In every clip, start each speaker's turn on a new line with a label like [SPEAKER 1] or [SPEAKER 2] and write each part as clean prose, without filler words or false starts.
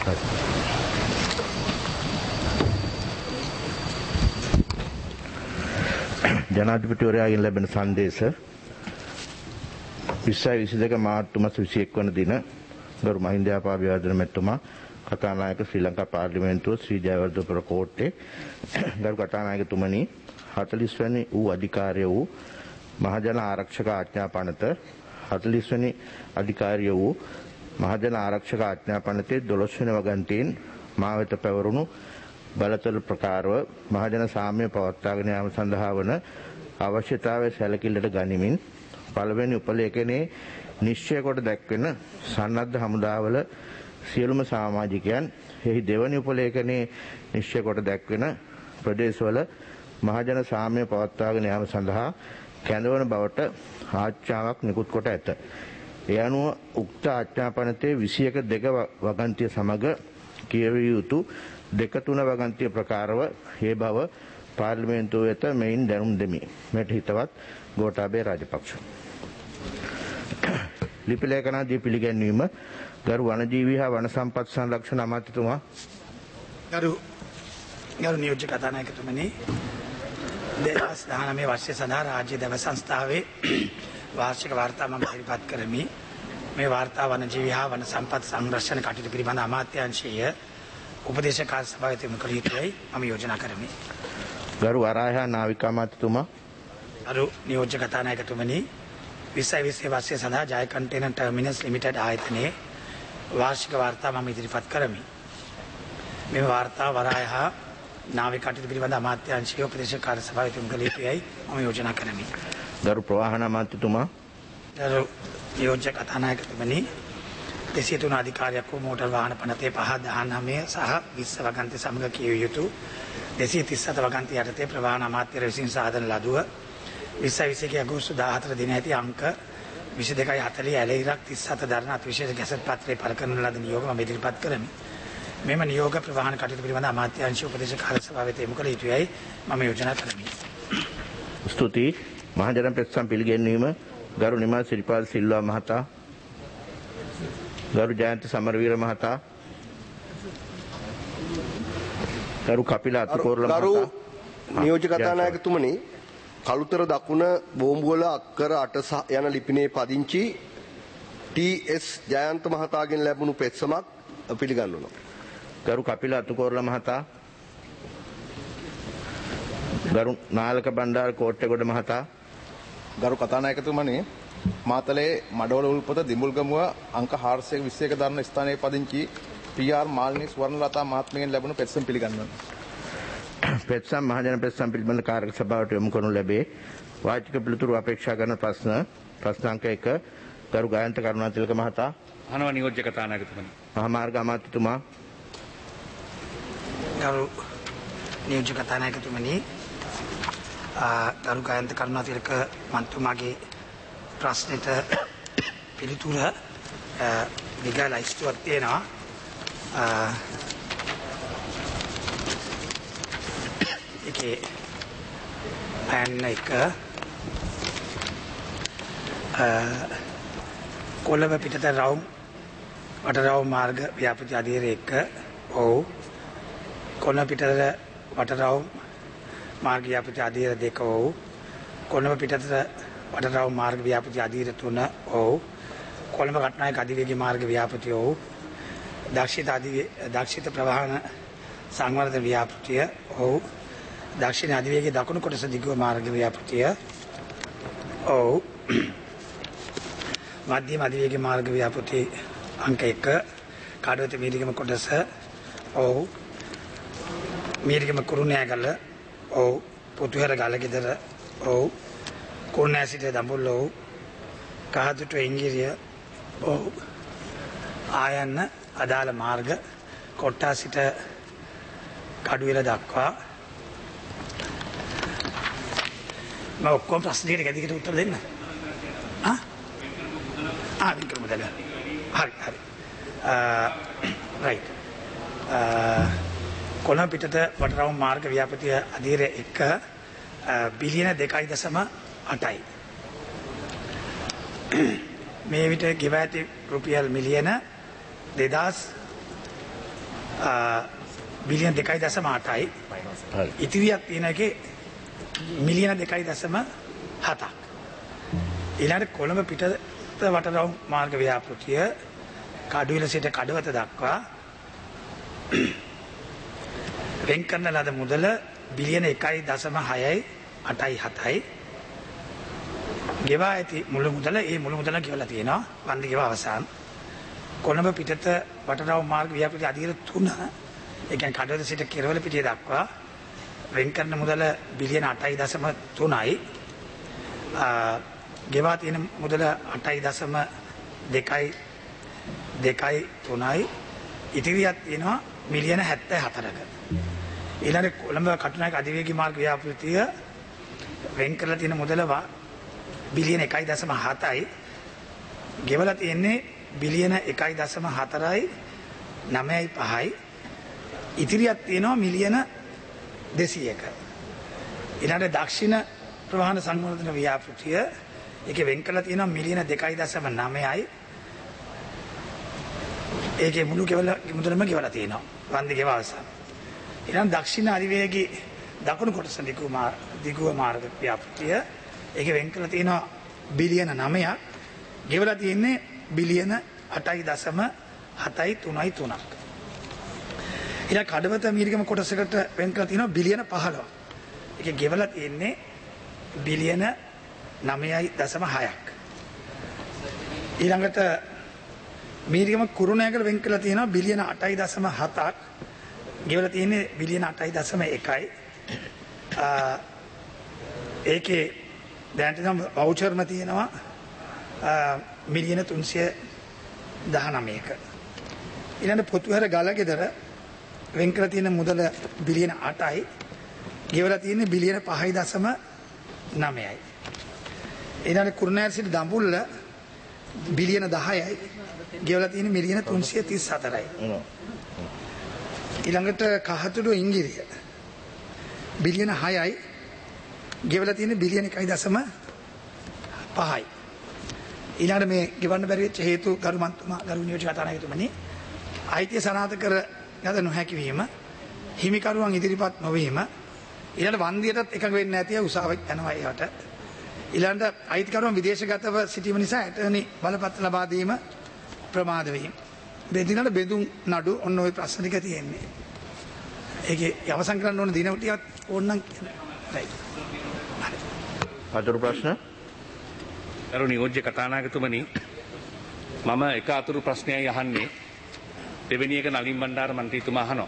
[SPEAKER 1] ජනාධිපතිවරයාගෙන් ලැබෙන සංදේශ 2022 මාර්තු මාස 21 වන දින ගරු මහින්දාපා අභිවර්ධන මැතිතුමා කතානායක ශ්‍රී ලංකා පාර්ලිමේන්තුව ශ්‍රී ජයවර්ධනපුර කෝට්ටේ ගරු කතානායකතුමනි 40 වැනි වූ අධිකාරිය වූ මහජන ආරක්ෂක ආඥා පනත 40 වැනි අධිකාරිය වූ මහජන ආරක්ෂක ආඥා පනතේ 12 වෙනි වගන්තියෙන් මා වෙත පැවරුණු බලතල ප්‍රකාරව මහජන සාමය පවත්වාගෙන යාම සඳහා වන අවශ්‍යතාවය සැලකිල්ලට ගනිමින් පළවෙනි උපලේඛනයේ නිශ්චය කොට දැක්වෙන සන්නද්ධ හමුදාවල සියලුම සමාජිකයන් එහි දෙවැනි උපලේඛනයේ නිශ්චය කොට දැක්වෙන ප්‍රදේශවල මහජන සාමය පවත්වාගෙන යාම සඳහා කැඳවන බවට ආඥාවක් නිකුත් කොට ඇත. ඒ අනුව උක්ත ආඥාපනතේ 21 වගන්තිය සමග කියවිය යුතු 2-3 වගන්තිය ප්‍රකාරව ඒ බව පාර්ලිමේන්තුව වෙත මෙයින් දැනුම් දෙමි. මෙට හිතවත් ගෝඨාභය රාජපක්ෂ. ලිපි ලේඛනාදී පිළිගැන්වීම ගරු වනජීවී හා වන සම්පත් සංරක්ෂණ අමාත්‍යතුමා.
[SPEAKER 2] ගරු නියෝජ්‍ය කතානායකතුමනි 2019 වර්ෂය සඳහා රාජ්‍ය දැව සංස්ථාවේ වාර්ෂික වාර්තා මම ඉදිරිපත් කරමි. මේ වාර්තා වනජීවී හා වන සම්පත් සංරක්ෂණ කටයුතු පිළිබඳ අමාත්‍යාංශයේ උපදේශක කාර්ය සභාවට යොමු කළ යුතුයි මම යෝජනා කරමි.
[SPEAKER 1] ගරු වරාය හා නාවික අමාත්‍යතුමා.
[SPEAKER 2] ගරු නියෝජ්‍ය කතානායකතුමනි 2020 වර්ෂය සඳහා ජය කන්ටේනර් ටර්මිනල්ස් ලිමිටඩ් ආයතනයේ වාර්ෂික වාර්තා මම ඉදිරිපත් කරමි. මේ වාර්තා වරාය හා නාවික කටයුතු පිළිබඳ අමාත්‍යාංශයේ උපදේශක කාර්ය සභාවට යොමු කළ යුතුයි මම යෝජනා කරමි.
[SPEAKER 1] ගරු ප්‍රවාහන අමාත්‍යතුමා.
[SPEAKER 2] ගරු නියෝජ්‍ය කතානායකතුමනි 203 අධිකාරියක් වූ මෝටර් වාහන පනතේ 5/19 සහ 20 වගන්ති සමග කියවිය යුතු 237 වගන්ති යටතේ ප්‍රවාහන අමාත්‍යර විසින් සාධන ලදුව 2021 අගෝස්තු 14 දින ඇති අංක 22.40 ඇලෙහිරක් 37 දරන අතිවිශේෂ ගැසට් පත්‍රයේ පළ කරන ලද නියෝග මම ඉදිරිපත් කරමි. මෙම නියෝග ප්‍රවාහන කටයුතු පිළිබඳ අමාත්‍යාංශ උපදේශක කාර්ය සභාවට යොමු කළ යුතුයි මම යෝජනා කරමි.
[SPEAKER 1] ස්තුතියි. මහජන පෙත්සම් පිළිගැන්වීම ගරු නිමල් සිරිපාල් සිල්වා මහතා, ගරු ජයන්ත සමරවීර මහතා, ගරු කපිල අතුකෝරළ මහතා.
[SPEAKER 3] ගරු නියෝජ්‍ය කතානායකතුමනි, කළුතර දකුණ බෝම්බුවල අක්කර 8 යන ලිපිනේ පදිංචි ටී.එස්. ජයන්ත මහතාගෙන් ලැබුණු පෙත්සමක් පිළිගන්වනවා.
[SPEAKER 1] ගරු කපිල අතුකෝරළ මහතා, ගරු නාලක බණ්ඩාර කෝට්ටේගොඩ මහතා.
[SPEAKER 4] ගරු කතානායකතුමනි, මාතලේ මඩවල උල්පත දිඹුල්ගමුව අංක 421 දරන ස්ථානයේ පදිංචි පී.ආර්. මාලිනී ස්වර්ණලතා මහත්මියගෙන් ලැබුණු පෙත්සම් පිළිගන්වනවා.
[SPEAKER 1] පෙත්සම් මහජන පෙත්සම් පිළිබඳ කාර්යක සභාවට යොමු කරනු ලැබේ. වාචික පිළිතුරු අපේක්ෂා කරන ප්‍රශ්න අංක 1 ගරු ගායන්ත කරුණාතිලක මහතා.
[SPEAKER 5] අහනවා නියෝජ්‍ය කතානායකතුමනි.
[SPEAKER 1] මහාමාර්ග අමාත්‍යතුමා.
[SPEAKER 2] ගරු නියෝජ්‍ය කතානායකතුමනි, ගරු ගායන්ත කරුණාතිලක මන්තුමාගේ ප්‍රශ්නෙට පිළිතුර විගල ඉස්තුවක් තියෙනවා. ඒකේ පැන් එක කොළඹ පිටත රවුම් වටරවුම් මාර්ග ව්‍යාපෘති අධීර 1 ඔව්. කොළඹ පිටත වටරවුම් මාර්ග ව්‍යාපෘති අධීර 2 ඔව්. කොළඹ පිටත වටරවුම් මාර්ග ව්‍යාපෘති අධීර 3 ඔව්. කොළඹ කටුනායක අධිවේගී මාර්ග ව්‍යාපෘති ඔව්. දක්ෂිත ප්‍රවාහන සංවර්ධන ව්‍යාපෘතිය ඔව්. දක්ෂිණ අධිවේගී දකුණු කොටස දිගුව මාර්ග ව්‍යාපෘතිය ඔව්. මධ්‍යම අධිවේගී මාර්ග ව්‍යාපෘති අංක 1 කාඩවත මීරිගම කොටස ඔව්. මීරිගම කුරුණෑගල ඔව්. පුතුහැර ගලගෙදර ඔව්. කුරුණෑ සිට දඹුල්ල ඔව්. කහදුටු ඉංගිරිය ඔව්. ආයන්න අදාළ මාර්ග කොට්ටා සිට කඩුවෙල දක්වා මම ඔක්කොම ප්‍රශ්න ටිකට ගැදිකට උත්තර දෙන්න. වික්‍රම දල. හරි. රයිට්. කොළඹ පිටත වටරවුම් මාර්ග ව්‍යාපෘතිය අධීර 1 බිලියන 2.8යි. මේ විට ගෙව ඇති රුපියල් මිලියන 2000 බිලියන 2.8යි.
[SPEAKER 1] හරි.
[SPEAKER 2] ඉතිරියක් තියෙන එකේ මිලියන 2.7ක්. ඊළඟට කොළඹ පිටත වටරවුම් මාර්ග ව්‍යාපෘතිය කඩුවිල සිට කඩවත දක්වා වෙන් කරන ලද මුදල බිලියන 1.6යි 8.7යි. ගෙවා ඇති මුළු මුදල ඒ මුළු මුදල ගෙවලා තියෙනවා වන්දි ගෙව අවසන්. කොළඹ පිටත වටරවුම් මාර්ග ව්‍යාපෘතිය අධීර 3 ඒ කියන්නේ කඩවත සිට කෙරවල පිටිය දක්වා වෙන් කරන මුදල බිලියන 8.3යි. ගෙවා තියෙන මුදල 8.2.3යි. ඉතිරියක් තියෙනවා මිලියන 74ක. ඊළඟ කොළඹ කටුනායක අධිවේගී මාර්ග ව්‍යාපෘතිය වෙන් කරලා තියෙන මුදල බිලියන 1.7යි. ගෙවලා තියෙන්නේ බිලියන 1.4යි 9.5යි. ඉතිරියක් තියෙනවා මිලියන 200ක. ඊළඟ දක්ෂිණ ප්‍රවාහන සංවර්ධන ව්‍යාපෘතිය ඒකේ වෙන් කරලා තියෙනවා මිලියන 2.9යි. ඒකේ මුළු මුදලම ගෙවලා තියෙනවා වන්දි ගෙව අවසන්. ඊළඟ දක්ෂිණ අධිවේගී දකුණු කොටස දිගුව මාර්ග ව්‍යාපෘතිය ඒකේ වෙන් කරලා තියෙනවා බිලියන 9ක්. ගෙවලා තියෙන්නේ බිලියන 8.7.3ක්. ඊළඟ කඩවත මීරිගම කොටසකට වෙන් කරලා තියෙනවා බිලියන 15ක්. ඒකේ ගෙවලා තියෙන්නේ බිලියන 9.6ක්. ඊළඟට මීරිගම කුරුණෑගල වෙන් කරලා තියෙනවා බිලියන 8.7ක්. ගෙවලා තියෙන්නේ බිලියන 8.1යි. ඒකේ දැනට නම් වවුචර්ම තියෙනවා මිලියන 319ක. ඊළඟ පොතුහැර ගලගෙදර වෙන් කරලා තියෙන මුදල බිලියන 8යි. ගෙවලා තියෙන්නේ බිලියන 5.9යි. ඊළඟ කුරුණෑගල සිට දඹුල්ල බිලියන 10යි. ගෙවලා තියෙන්නේ මිලියන 334යි. ඊළඟට කහතුඩු ඉංගිරිය බිලියන 6යි. ගෙවලා තියෙන්නේ බිලියන 1.5යි. ඊළඟට මේ ගෙවන්න බැරි වෙච්ච හේතු ගරු නියෝජ්‍ය කතානායකතුමනි අයිතිය සනාථ කර ගත නොහැකි වීම, හිමිකරුවන් ඉදිරිපත් නොවීම, ඊළඟ වන්දියටත් එකඟ වෙන්නේ නැතිව උසාවි යනවා ඒවට. ඊළඟ අයිතිකරුවන් විදේශගතව සිටීම නිසා ඇටර්නි බලපත්‍ර ලබා දීම ප්‍රමාද වීම. බෙදිනට බෙදුම් නඩු ඔන්න ඔය ප්‍රශ්න ටික තියෙන්නේ. ඒකේ අවසන් කරන්න ඕන දින ටිකක් ඕනනම් කියන්න.
[SPEAKER 1] අතුරු ප්‍රශ්න?
[SPEAKER 5] ගරු නියෝජ්‍ය කතානායකතුමනි, මම එක අතුරු ප්‍රශ්නයයි අහන්නේ. දෙවෙනි එක නලින් බණ්ඩාර මන්ත්‍රීතුමා අහනවා.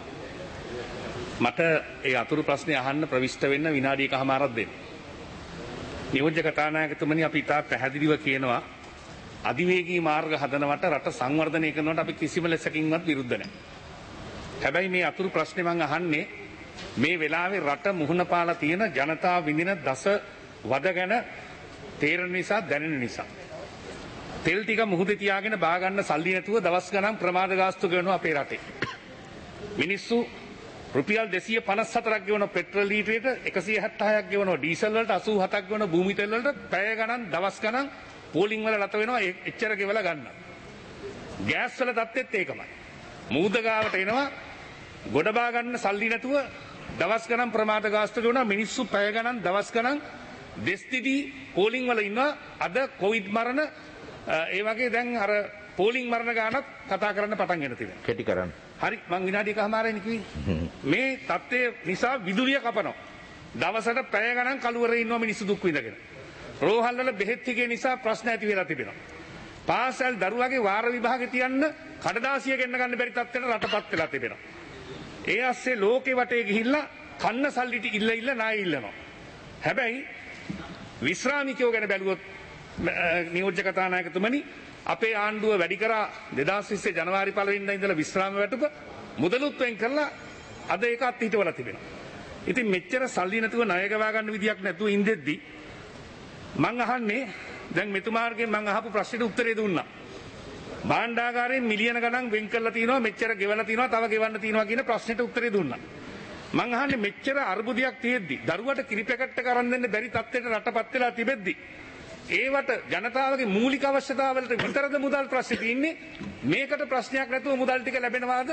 [SPEAKER 5] මට ඒ අතුරු ප්‍රශ්නේ අහන්න ප්‍රවිෂ්ඨ වෙන්න විනාඩි එකමාරක් දෙන්න. නියෝජ්‍ය කතානායකතුමනි, අපි ඉතා පැහැදිලිව කියනවා අධිවේගී මාර්ග හදනවට රට සංවර්ධනය කරනවට අපි කිසිම ලෙසකින්වත් විරුද්ධ නැහැ. හැබැයි මේ අතුරු ප්‍රශ්නේ මම අහන්නේ මේ වෙලාවේ රට මුහුණ පාලා තියෙන ජනතාව විඳින දස වද ගැන තේරෙන නිසා දැනෙන නිසා. තෙල් ටික මුහුදේ තියාගෙන බා ගන්න සල්ලි නැතුව දවස් ගණන් ප්‍රමාද ගාස්තු කරනවා අපේ රටේ. මිනිස්සු රුපියල් 254ක් ගෙවන පෙට්‍රල් ලීටරයට 176ක් ගෙවනවා ඩීසල් වලට 87ක් ගෙවන භූමි තෙල් වලට පැය ගණන් දවස් ගණන් පෝලිං වල රට වෙනවා එච්චර ගෙවලා ගන්න. ගෑස් වල තත්ත්වෙත් ඒකමයි. මූද ගාවට එනවා ගොඩ බා ගන්න සල්ලි නැතුව දවස් ගණන් ප්‍රමාද ගාස්තු කරනවා මිනිස්සු පැය ගණන් දවස් ගණන් දෙස්තිදී පෝලිං වල ඉන්නවා. අද කොවිඩ් මරණ ඒ වගේ දැන් අර පෝලිං මරණ ගානක් කතා කරන්න පටන් ගෙන තියෙනවා.
[SPEAKER 1] කෙටි කරන්න.
[SPEAKER 5] හරි මං විනාඩි එකමාරයි කිව්වේ. මේ තත්ත්වය නිසා විදුලිය කපනවා. දවසට පැය ගණන් කළුවරේ ඉන්නවා මිනිස්සු දුක් විඳගෙන. රෝහල් වල බෙහෙත් ටිකේ නිසා ප්‍රශ්න ඇති වෙලා තිබෙනවා. පාසල් දරුවගේ වාර විභාගෙ තියන්න කඩදාසිය ගෙන්න ගන්න බැරි තත්ත්වයට රටපත් වෙලා තිබෙනවා. ඒ ASCII ලෝකේ වටේ ගිහිල්ලා කන්න සල්ලි ටික ඉල්ල ණය ඉල්ලනවා. හැබැයි විශ්‍රාමිකයෝ ගැන බැලුවොත් නියෝජ්‍ය කතානායකතුමනි, අපේ ආණ්ඩුව වැඩි කරා 2020 ජනවාරි 1 වෙනිදා ඉඳලා විශ්‍රාම වැටුප මුදලුත් වෙන් කරලා අද ඒක අත්හිටවලා තිබෙනවා. ඉතින් මෙච්චර සල්ලි නැතුව ණය ගවා ගන්න විදියක් නැතුව ඉඳෙද්දි මං අහන්නේ දැන් මෙතුමාගේ මං අහපු ප්‍රශ්නෙට උත්තරේ දුන්නා. භාණ්ඩාගාරයෙන් මිලියන ගණන් වෙන් කරලා තිනවා මෙච්චර ගෙවලා තිනවා තව ගෙවන්න තිනවා කියන ප්‍රශ්නෙට උත්තරේ දුන්නා. මං අහන්නේ මෙච්චර අර්බුදයක් තියෙද්දි දරුවට කිරි පැකට් එක අරන් දෙන්න බැරි තත්ත්වයට රටපත් වෙලා තිබෙද්දි ඒවට ජනතාවගේ මූලික අවශ්‍යතාවලට විතරද මුදල් ප්‍රශ්නේ තියෙන්නේ? මේකට ප්‍රශ්නයක් නැතුව මුදල් ටික ලැබෙනවාද?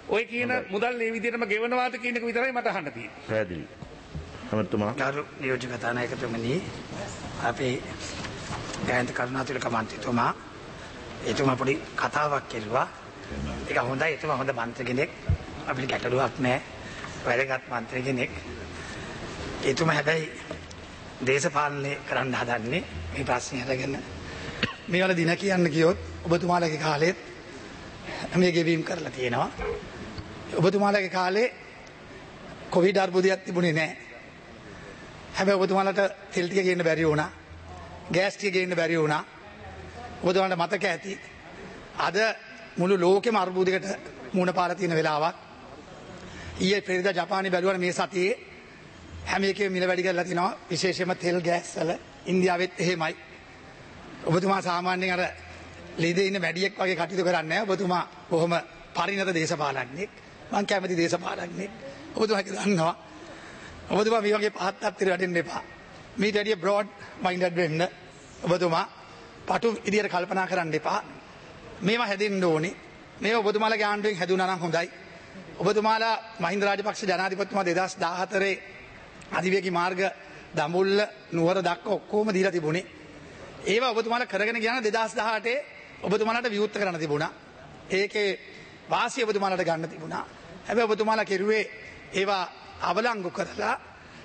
[SPEAKER 5] ඔය කියන මුදල් ඒ විදිහටම ගෙවනවාද කියන එක විතරයි මට අහන්න තියෙන්නේ.
[SPEAKER 1] පැහැදිලි. ඇමතුමා
[SPEAKER 2] ගරු නියෝජ්‍ය කතානායකතුමනි අපේ ජයන්ත කරුණාතිලක මන්ත්‍රීතුමා එතුමා පොඩි කතාවක් කෙරුවා. ඒක හොඳයි. එතුමා හොඳ මන්ත්‍රී කෙනෙක්. අපිට ගැටලුවක් නැහැ. වැදගත් මන්ත්‍රී කෙනෙක්. එතුමා හැබැයි දේශපාලනය කරන්න හදන්නේ මේ ප්‍රශ්නේ අරගෙන මේ වල දින කියන්න ගියොත් ඔබතුමාලගේ කාලෙත් මේ ගෙවීම් කරලා තියෙනවා. ඔබතුමාලගේ කාලේ කොවිඩ් අර්බුදයක් තිබුණේ නැහැ. හැබැයි ඔබතුමාලට තෙල් ටික ගේන්න බැරි වුණා. ගෑස් ටික ගේන්න බැරි වුණා. ඔබතුමාලට මතක ඇති. අද මුළු ලෝකෙම අර්බුදයකට මුහුණ පාලා තියෙන වෙලාවක්. ඊයේ පෙරේදා ජපානයේ බැලුවා මේ සතියේ හැම එකෙම මිල වැඩි කරලා තිනවා. විශේෂයෙන්ම තෙල් ගෑස් වල ඉන්දියාවෙත් එහෙමයි. ඔබතුමා සාමාන්‍යයෙන් අර ලීදේ ඉන්න වැඩියෙක් වගේ කටයුතු කරන්නේ නැහැ. ඔබතුමා කොහොම පරිණත දේශපාලඥයෙක්. මං කැමති දේශපාලඥයෙක්. ඔබතුමා දන්නවා. ඔබතුමා මේ වගේ පහත් තත්ත්වෙට වැටෙන්න එපා. මේ වැඩිය බ්‍රෝඩ් මයින්ඩඩ් වෙන්න. ඔබතුමා පටු ඉදිරියට කල්පනා කරන්න එපා. මේවා හැදෙන්න ඕනේ. මේවා ඔබතුමාලගේ ආණ්ඩුවෙන් හැදුණා නම් හොඳයි. ඔබතුමාලා මහින්ද රාජපක්ෂ ජනාධිපතිතුමා 2014 අධිවේගී මාර්ග දඹුල්ල නුවර දක්වා ඔක්කොම දීලා තිබුණේ. ඒවා ඔබතුමාලා කරගෙන ගියා නම් 2018 ඔබතුමාලාට විවෘත කරන්න තිබුණා. ඒකේ වාසිය ඔබතුමාලාට ගන්න තිබුණා. හැබැයි ඔබතුමාලා කෙරුවේ ඒවා අවලංගු කරලා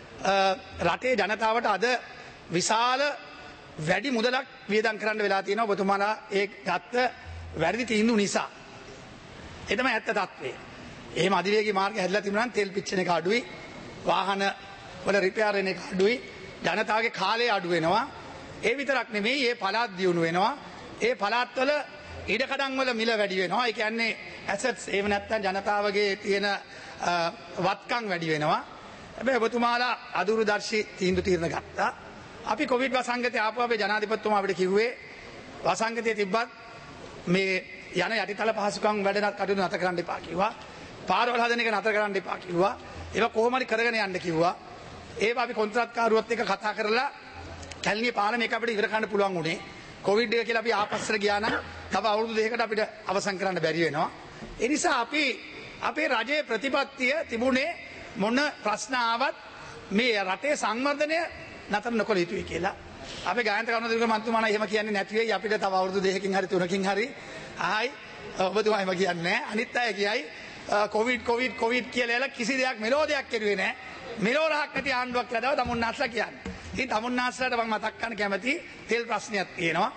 [SPEAKER 2] රටේ ජනතාවට අද විශාල වැඩි මුදලක් වියදම් කරන්න වෙලා තියෙනවා ඔබතුමාලා ඒ ගත්ත වැරදි තීන්දුව නිසා. ඒ තමයි ඇත්ත තත්ත්වය. එහෙම අධිවේගී මාර්ග හැදලා තිබුණා නම් තෙල් පිච්චෙන එක අඩුයි. වාහන වල රිපෙයාර් වෙන එක අඩුයි. ජනතාවගේ කාලය අඩු වෙනවා. ඒ විතරක් නෙමෙයි මේ පළාත් දියුණු වෙනවා. ඒ පළාත්වල ඉඩකඩම් වල මිල වැඩි වෙනවා. ඒ කියන්නේ ඇසට්ස් එහෙම නැත්නම් ජනතාවගේ තියෙන වත්කම් වැඩි වෙනවා. හැබැයි ඔබතුමාලා අදූරදර්ශී තීන්දුව ගත්තා. අපි කොවිඩ් වසංගතය ආපු අපේ ජනාධිපතිතුමා අපිට කිව්වේ වසංගතය තිබ්බත් මේ යන යටිතල පහසුකම් වැඩ කටයුතු නැතර කරන්න එපා කිව්වා. පාරවල් හදන එක නැතර කරන්න එපා කිව්වා. ඒවා කොහොම හරි කරගෙන යන්න කිව්වා. ඒවා අපි කොන්ත්‍රාත්කාරුවත් එක්ක කතා කරලා කැලණියේ පාලම එක අපිට ඉවර කරන්න පුළුවන් උනේ. කොවිඩ් එක කියලා අපි ආපස්සට ගියා නම් තව අවුරුදු දෙකකට අපිට අවසන් කරන්න බැරි වෙනවා. ඒ නිසා අපි අපේ රජයේ ප්‍රතිපත්තිය තිබුණේ මොන ප්‍රශ්න ආවත් මේ රටේ සංවර්ධනය නතර නොකළ යුතුයි කියලා. අපේ ගායන්ත කරුණාතිලක මන්ත්‍රීතුමාණන් එහෙම කියන්නේ නැති වෙයි අපිට තව අවුරුදු දෙකකින් හරි තුනකින් හරි ආයි ඔබතුමා එහෙම කියන්නේ නැහැ. අනිත් අය කියයි කොවිඩ් කියලා කිසි දෙයක් මෙලෝ දෙයක් කෙරුවේ නැහැ. මෙලෝ රහක් නැති ආණ්ඩුවක් ලැබව තමුන්නාස්ලා කියන්නේ. ඉතින් තමුන්නාස්ලාට මම මතක් කරන්න කැමති තෙල් ප්‍රශ්නයක් තියෙනවා.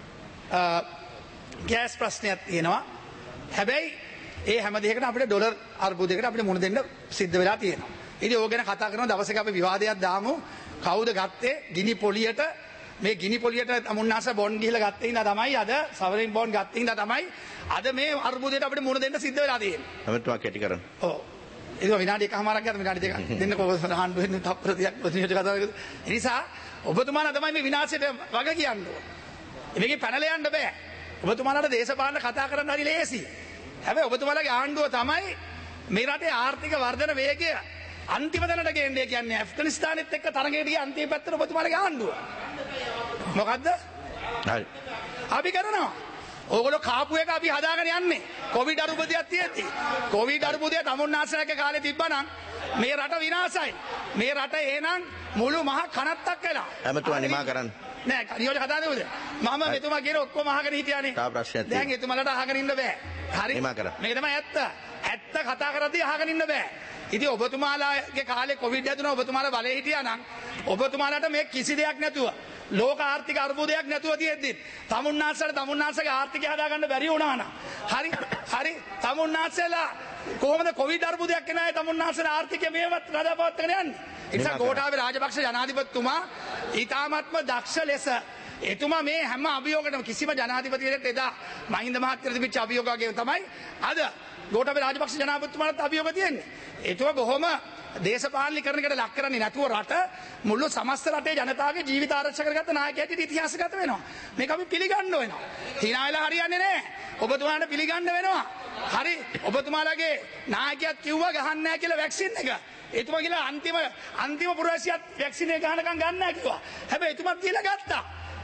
[SPEAKER 2] ගෑස් ප්‍රශ්නයක් තියෙනවා. හැබැයි ඒ හැම දෙයකටම අපිට ඩොලර් අර්බුදයකට අපිට මුහුණ දෙන්න සිද්ධ වෙලා තියෙනවා. ඉතින් ඕක ගැන කතා කරන දවසක අපි විවාදයක් දාමු. කවුද ගත්තේ ගිනි පොලියට මේ ගිනි පොලියට තමුන්නාස බොන්ඩ් ගිහලා ගත්තේ ඉඳලා තමයි අද සවරින් බොන්ඩ් ගත්තේ ඉඳලා තමයි අද මේ අර්බුදයට අපිට මුහුණ දෙන්න සිද්ධ වෙලා තියෙන්නේ.
[SPEAKER 1] ඇමතුමා කැටි කරන්න.
[SPEAKER 2] ඔව්. ඒක විනාඩි එකමාරක් ගියාද විනාඩි දෙකක් දෙන්න කොහොමද හාන්ඩු වෙන්නේ තප්පර දෙයක් ප්‍රතිනියෝජක කතා කරලා. ඒ නිසා ඔබතුමාලා තමයි මේ විනාශයට වග කියන්නේ. මේකේ පැනලා යන්න බෑ. ඔබතුමාලාට දේශපාලන කතා කරන්න හරි ලේසි. හැබැයි ඔබතුමාලාගේ ආණ්ඩුව තමයි මේ රටේ ආර්ථික වර්ධන වේගය අන්තිම තැනට ගේන්නේ. කියන්නේ ඇෆ්ගනිස්තානෙත් එක්ක තරඟයට ගිය අන්තිම පැත්තට ඔබතුමාලාගේ ආණ්ඩුව. මොකද්ද?
[SPEAKER 1] හරි.
[SPEAKER 2] අපි කරනවා. ඕගොල්ලෝ කාපු එක අපි හදාගෙන යන්නේ. කොවිඩ් අරුබුදයක් තියෙද්දි. කොවිඩ් අරුබුදය තමුන්නාසලගේ කාලේ තිබ්බනම් මේ රට විනාශයි. මේ රට එහෙනම් මුළු මහ කනත්තක් වෙලා.
[SPEAKER 1] ඇමතුමා නිමා කරන්න.
[SPEAKER 2] නෑ නියෝජක කතා නෙවෙයිද? මම මෙතුමා කියන ඔක්කොම අහගෙන හිටියානේ.
[SPEAKER 1] තා ප්‍රශ්නයක් තියෙනවා.
[SPEAKER 2] දැන් එතුමාලට අහගෙන ඉන්න බෑ. හරි.
[SPEAKER 1] නිමා කරන්න.
[SPEAKER 2] මේක තමයි ඇත්ත. ඇත්ත කතා කරද්දී අහගෙන ඉන්න බෑ. ඉතින් ඔබතුමාලාගේ කාලේ කොවිඩ් ඇතුණා ඔබතුමාලා බලේ හිටියා නම් ඔබතුමාලාට මේ කිසි දෙයක් නැතුව ලෝක ආර්ථික අර්බුදයක් නැතුව තියෙද්දි තමුන්නාසලගේ ආර්ථිකය හදාගන්න බැරි වුණා නම් හරි තමුන්නාසලා කොහොමද කොවිඩ් අර්බුදයක් එනයි තමුන්නාසලා ආර්ථිකය මේවත් රඳාපවත්වාගෙන යන්නේ. ඒ නිසා ගෝඨාභය රාජපක්ෂ ජනාධිපතිතුමා ඊටාත්ම දක්ෂ ලෙස එතුමා මේ හැම අභියෝගයකටම කිසිම ජනාධිපතියෙක් එදා මහින්ද මහත්තයා තිබිච්ච අභියෝග වගේම තමයි අද ගෝඨාභය රාජපක්ෂ ජනාධිපතිතුමාට අභියෝග තියෙන්නේ. ඒතුව බොහොම දේශපාලනීකරණයකට ලක් කරන්නේ නැතුව රට මුළු සමස්ත රටේ ජනතාවගේ ජීවිත ආරක්ෂා කරගත්ත නායකයෙක් ඉතිහාසගත වෙනවා. මේක අපි පිළිගන්න වෙනවා. hina වෙලා හරියන්නේ නැහැ. ඔබතුමාලට පිළිගන්න වෙනවා. හරි ඔබතුමාලගේ නායකයෙක් කිව්වා ගහන්න නැහැ කියලා වැක්සින් එක. එතුමා කියලා අන්තිම පුරවැසියත් වැක්සින් එක ගහනකම් ගන්න නැහැ කිව්වා. හැබැයි එතුමාත් කියලා ගත්තා.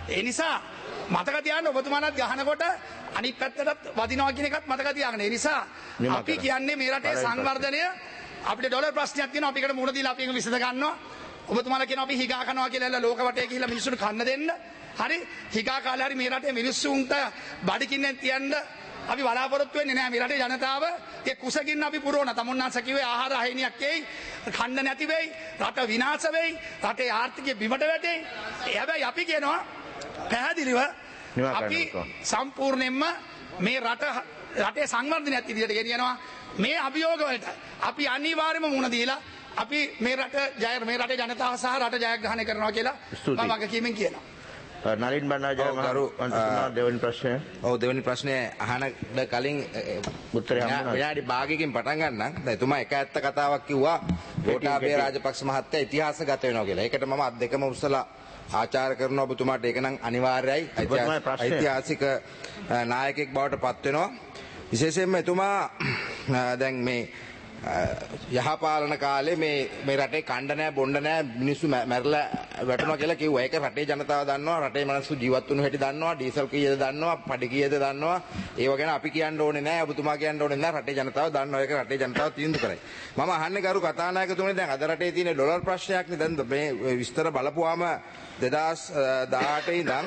[SPEAKER 2] ඒ නිසා මතක තියාගන්න ඔබතුමාලත් ගහනකොට අනිත් පැත්තටත් වදිනවා කියන එකත් මතක තියාගන්න. ඒ නිසා අපි කියන්නේ මේ රටේ සංවර්ධනය අපිට ඩොලර් ප්‍රශ්නයක් තියෙනවා අපි ඒකට මුහුණ දීලා අපි ඒක විසඳ ගන්නවා. ඔබතුමාලා කියනවා අපි හිගා කනවා කියලා ලෝක වටේ ගිහිල්ලා මිනිස්සුන්ට කන්න දෙන්න. හරි හිගා කාලේ හරි මේ රටේ මිනිස්සුන්ට බඩකින්නේ තියන්න අපි බලාපොරොත්තු වෙන්නේ නැහැ. මේ රටේ ජනතාව ඒ කුසගින්න අපි පුරවන තමුන්නාස කිව්වේ ආහාර අහිණියක් එයි, කන්න නැති වෙයි, රට විනාශ වෙයි, රටේ ආර්ථිකය බිමට වැටෙයි. හැබැයි අපි කියනවා පැහැදිලිව අපි සම්පූර්ණයෙන්ම මේ රටේ සංවර්ධනයක් ඉදිරියට ගෙනියනවා. මේ අභියෝග වලට අපි අනිවාර්යයෙන්ම මුහුණ දීලා අපි මේ රටේ ජනතාව සහ රට ජයග්‍රහණය කරනවා කියලා මම වගකීමෙන් කියනවා.
[SPEAKER 1] නලින් බණ්ඩාරජය මහත්මයා දෙවෙනි ප්‍රශ්නය.
[SPEAKER 6] ඔව් දෙවෙනි ප්‍රශ්නය අහනට කලින්
[SPEAKER 1] උත්තරය හම්බුණා.
[SPEAKER 6] විනාඩි භාගයකින් පටන් ගන්නම්. දැන් එතුමා එක ඇත්ත කතාවක් කිව්වා ගෝඨාභය රාජපක්ෂ මහත්තයා ඉතිහාසගත වෙනවා කියලා. ඒකට මම අත් දෙකම උස්සලා ආචාර කරනවා ඔබතුමාට ඒක නම් අනිවාර්යයි. ඓතිහාසික නායකයෙක් බවට පත් වෙනවා. විශේෂයෙන්ම එතුමා දැන් මේ යහපාලන කාලේ මේ රටේ කණ්ඩ නැහැ බොණ්ඩ නැහැ මිනිස්සු මැරලා වැටෙනවා කියලා කිව්වා. ඒක රටේ ජනතාව දන්නවා. රටේ මිනිස්සු ජීවත් වුණු හැටි දන්නවා. ඩීසල් කීයද දන්නවා. පඩි කීයද දන්නවා. ඒව ගැන අපි කියන්න ඕනේ නැහැ. ඔබතුමා කියන්න ඕනේ නැහැ. රටේ ජනතාව දන්නවා. ඒක රටේ ජනතාව තීන්දුව කරයි. මම අහන්නේ ගරු කතානායකතුමනි දැන් අද රටේ තියෙන ඩොලර් ප්‍රශ්නයක් නේ. දැන් මේ විස්තර බලපුවාම 2018 ඉඳන්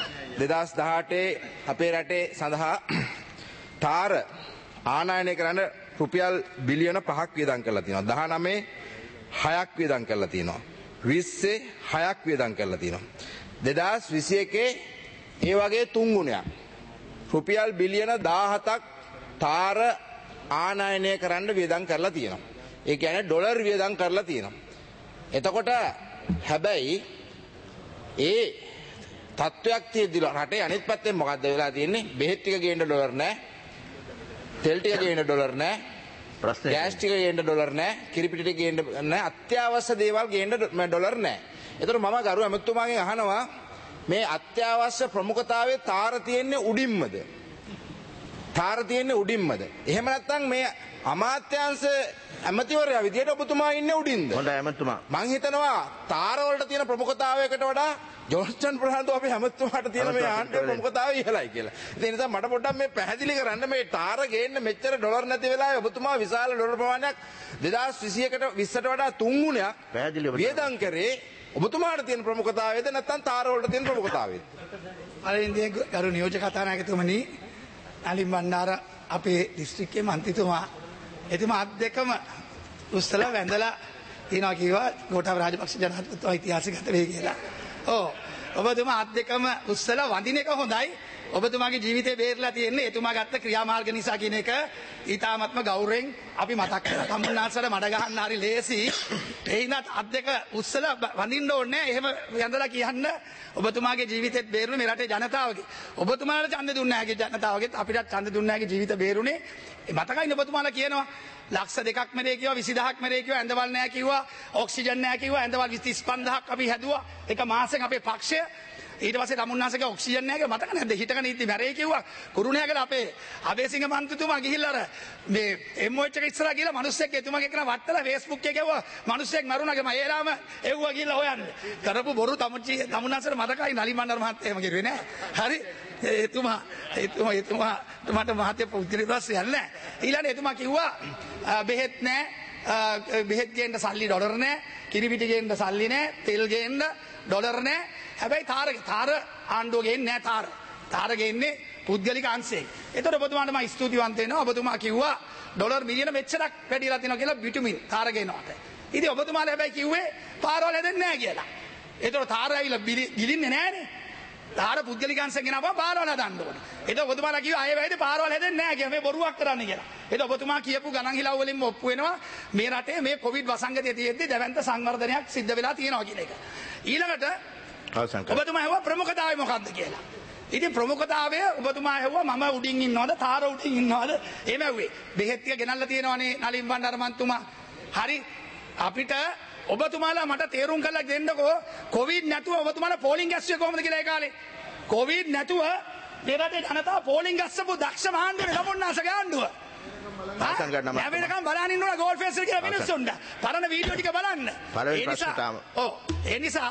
[SPEAKER 6] 2018 අපේ රටේ සඳහා තාර ආනයනය කරන්න රුපියල් බිලියන 5ක් වියදම් කරලා තියෙනවා. 19 6ක් වියදම් කරලා තියෙනවා. 20 6ක් වියදම් කරලා තියෙනවා. 2021 ඒ වගේ 3 ගුණයක්. රුපියල් බිලියන 17ක් තාර ආනයනය කරන්න වියදම් කරලා තියෙනවා. ඒ කියන්නේ ඩොලර් වියදම් කරලා තියෙනවා. එතකොට හැබැයි ඒ තත්වයක් තියෙද්දි රටේ අනිත් පැත්තෙන් මොකද්ද වෙලා තියෙන්නේ? බෙහෙත් ටික ගේන්න ඩොලර් නැහැ. තෙල් ටික ගේන්න ඩොලර් නැහැ. ගෑස් ටික ගේන්න ඩොලර් නැහැ. කිරිපිටි ටික ගේන්න නැහැ. අත්‍යවශ්‍ය දේවල් ගේන්න ඩොලර් නැහැ. ඒතර මම ගරු ඇමතුමාගෙන් අහනවා මේ අත්‍යවශ්‍ය ප්‍රමුඛතාවයේ තාර තියෙන්නේ උඩින්මද? තාර තියෙන්නේ උඩින්මද? එහෙම නැත්නම් මේ අමාත්‍යාංශ ඇමතිවරයා විදියට ඔබතුමා ඉන්නේ උඩින්ද?
[SPEAKER 1] හොඳයි ඇමතුමා.
[SPEAKER 6] මං හිතනවා තාර වලට තියෙන ප්‍රමුඛතාවයකට වඩා ජෝර්ජන් ප්‍රහාන්තු අපි හැමතුමාට තියෙන මේ ආණ්ඩුවේ ප්‍රමුඛතාවය ඉහළයි කියලා. ඒ නිසා මට පොඩ්ඩක් මේ පැහැදිලි කරන්න මේ තාර ගේන්න මෙච්චර ඩොලර් නැති වෙලාවේ ඔබතුමා විශාල ඩොලර් ප්‍රමාණයක් 2021ට 20ට වඩා 3 ගුණයක් වියදම් කරේ ඔබතුමාට තියෙන ප්‍රමුඛතාවයද නැත්නම් තාර වලට තියෙන ප්‍රමුඛතාවයද?
[SPEAKER 2] අලින්දී ගරු නියෝජක කතානායකතුමනි නලින් බණ්ඩාර අපේ දිස්ත්‍රික්කයේ මන්ත්‍රීතුමා එතුමා අත් දෙකම උස්සලා වැඳලා තියනවා කිව්වා ගෝඨාභය රාජපක්ෂ ජනාධිපතිතුමා ඉතිහාසගත වෙයි කියලා. ඔව් ඔබතුමා අත් දෙකම උස්සලා වඳින එක හොඳයි. ඔබතුමාගේ ජීවිතේ බේරලා තියෙන්නේ එතුමා ගත්ත ක්‍රියාමාර්ග නිසා කියන එක ඊ타ත්ම ගෞරවයෙන් අපි මතක් කරලා තමුන්නාසල මඩ ගහන්න හරි ලේසි. ඒ හින්දා අත් දෙක උස්සලා වඳින්න ඕනේ. එහෙම යඳලා කියන්න ඔබතුමාගේ ජීවිතෙත් බේරුනේ මේ රටේ ජනතාවගේ. ඔබතුමාට ඡන්ද දුන්නේ නැහැ ජනතාවගේ අපිටත් ඡන්ද දුන්නේ නැහැ ජීවිත බේරුනේ. මතකයිනේ ඔබතුමාලා කියනවා ලක්ෂ 2ක් මෙරේ කිව්වා 20000ක් මෙරේ කිව්වා ඇඳවල් නැහැ කිව්වා ඔක්සිජන් නැහැ කිව්වා ඇඳවල් 35000ක් අපි හැදුවා එක මාසෙක අපේ පක්ෂය ඊට පස්සේ තමුන්නාසක ඔක්සිජන් නැහැ කියලා මතක නැද්ද හිටගෙන ඉද්දි මැරේ කිව්වා කුරුණෑගල අපේ අබේසිංහ මන්ත්‍රීතුමා ගිහිල්ලා අර මේ MOH එක ඉස්සරහා ගිහලා මිනිස්සෙක් එතුමාගේ කරන වත්තලා Facebook එකේ ගැව්වා මිනිස්සෙක් මරුණාගේ මම ඒලාම එව්වා ගිහිල්ලා හොයන්න කරපු බොරු තමුන්නාසට මතකයි නලින් බණ්ඩාර මහත්තයා එහෙම කිව්වේ නෑ හරි එතුමා මට මහත්තයා පුදුලිය ප්‍රශ්නයක් නෑ ඊළඟට එතුමා කිව්වා බෙහෙත් නෑ බෙහෙත් ගේන්න සල්ලි ඩොලර් නෑ කිරිපිටි ගේන්න සල්ලි නෑ තෙල් ගේන්න ඩොලර් නෑ හැබැයි තාර ආණ්ඩුව ගේන්නේ නෑ තාර ගේන්නේ පුද්ගලික අංශයෙන්. ඒතකොට ඔබතුමාට මම ස්තුතිවන්ත වෙනවා. ඔබතුමා කිව්වා ඩොලර් මිලියන මෙච්චරක් වැඩිලා තියෙනවා කියලා බිටුමින් තාර ගේනවාට. ඉතින් ඔබතුමාලා හැබැයි කිව්වේ පාරවල් හැදෙන්නේ නෑ කියලා. ඒතකොට තාර ඇවිල්ලා ගිලින්නේ නෑනේ. තාර පුද්ගලික අංශයෙන් ගෙනාවා පාරවල් හදන්න ඕනේ. ඒතකොට ඔබතුමාලා කිව්වා ආයෙ වෙයිද පාරවල් හැදෙන්නේ නෑ කියලා මේ බොරුවක් කරන්නේ කියලා. ඒතකොට ඔබතුමා කියපු ගණන් හිලව් වලින්ම ඔප්පු වෙනවා මේ රටේ මේ කොවිඩ් වසංගතය තියෙද්දි දැවැන්ත සංවර්ධනයක් සිද්ධ වෙලා තියෙනවා කියන එක. ඊළඟට ඔබතුමා ඇහුවා ප්‍රමුඛතාවය මොකක්ද කියලා. ඉතින් ප්‍රමුඛතාවය ඔබතුමා ඇහුවා මම උඩින් ඉන්නවද තාර උඩින් ඉන්නවද එහෙම ඇහුවේ. බෙහෙත් ටික ගෙනල්ලා තියෙනවනේ නලින් බණ්ඩාර මන්තුමා. හරි අපිට ඔබතුමාලා මට තේරුම් කරලා දෙන්නකෝ කොවිඩ් නැතුව ඔබතුමාලා පෝලිං ගැස්සුවේ කොහොමද කියලා ඒ කාලේ. කොවිඩ් නැතුව මේ රටේ ජනතාව පෝලිං ගැස්සපු දක්ෂ මහාන්දුවේ ලබොන්නාසගේ ආණ්ඩුව. හැබැයිකම් බලන්න ඉන්න ඕන ගෝල් ෆේස් එක කියලා මිනිස්සුන්ට. පරණ වීඩියෝ ටික බලන්න. ඒ නිසා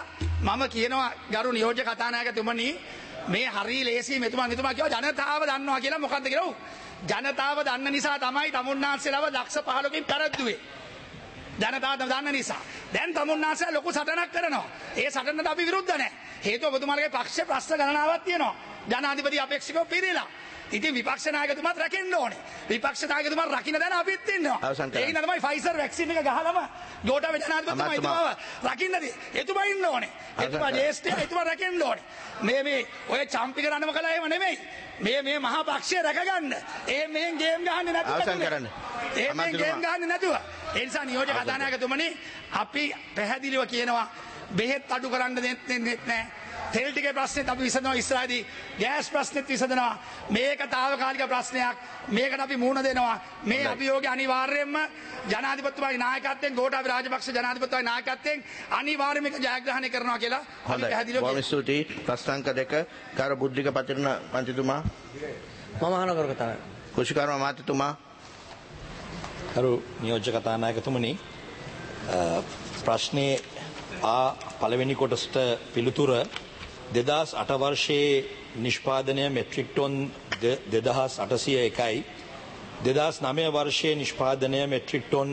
[SPEAKER 2] මම කියනවා ගරු නියෝජ්‍ය කතානායකතුමනි මේ හරි ලේසි මෙතුමා කිව්වා ජනතාව දන්නවා කියලා. මොකද්ද කියලා? ජනතාව දන්න නිසා තමයි තමුන්නාන්සේලාව ලක්ෂ 15කින් පැරද්දුවේ. ජනතාව දන්න නිසා. දැන් තමුන්නාන්සේලා ලොකු සටනක් කරනවා. ඒ සටනට අපි විරුද්ධ නැහැ. හේතුව ඔබතුමාලගේ පක්ෂේ ප්‍රශ්න ගණනාවක් තියෙනවා. ජනාධිපති අපේක්ෂකව පිළිලා. ඉතින් විපක්ෂ නායකතුමාත් රැකෙන්න ඕනේ. විපක්ෂ නායකතුමා රකින්න දැන අපිත් ඉන්නවා. ඒක තමයි ෆයිසර් වැක්සින් එක ගහලම ගෝඨාභය ජනාධිපතිතුමා ඉතුමාව රකින්නදී. එතුමා ඉන්න ඕනේ. එතුමා ජේෂ්ඨයා එතුමා රැකෙන්න ඕනේ. මේ ඔය චම්පික රණම කළා එහෙම නෙමෙයි. මේ මහා පක්ෂය රැකගන්න. මේ ගේම් ගහන්නේ නැතුව. මේ ගේම් ගහන්නේ නැතුව. ඒ නිසා නියෝජ්‍ය කතානායකතුමනි අපි පැහැදිලිව කියනවා බෙහෙත් අඩු කරන්න දෙන්නේ නැහැ. තෙල් ටිකේ ප්‍රශ්නෙත් අපි විසඳනවා ඉස්සරහදී. ගෑස් ප්‍රශ්නෙත් විසඳනවා. මේක తాවකාලික ප්‍රශ්නයක්. මේකට අපි මුහුණ දෙනවා. මේ අභියෝගය අනිවාර්යයෙන්ම ජනාධිපතිතුමාගේ නායකත්වයෙන් ගෝඨාභය රාජපක්ෂ ජනාධිපතිතුමාගේ නායකත්වයෙන් අනිවාර්යයෙන්ම ඒක ජයග්‍රහණය කරනවා කියලා අපි පැහැදිලිව
[SPEAKER 1] කියනවා. බොහොම ස්තුතියි. ප්‍රශ්නාංක 2 කාර්ය බුද්ධික පතිරණ මන්ත්‍රීතුමා.
[SPEAKER 7] මම අහන කර කතාව.
[SPEAKER 1] කුෂිකාර්ම මාත්‍යතුමා.
[SPEAKER 8] කරු නියෝජ්‍ය කතානායකතුමනි ප්‍රශ්නේ පළවෙනි කොටසට පිළිතුර 2008 වර්ෂයේ නිෂ්පාදනය මෙට්‍රික් ටොන් 2801යි 2009 වර්ෂයේ නිෂ්පාදනය මෙට්‍රික් ටොන්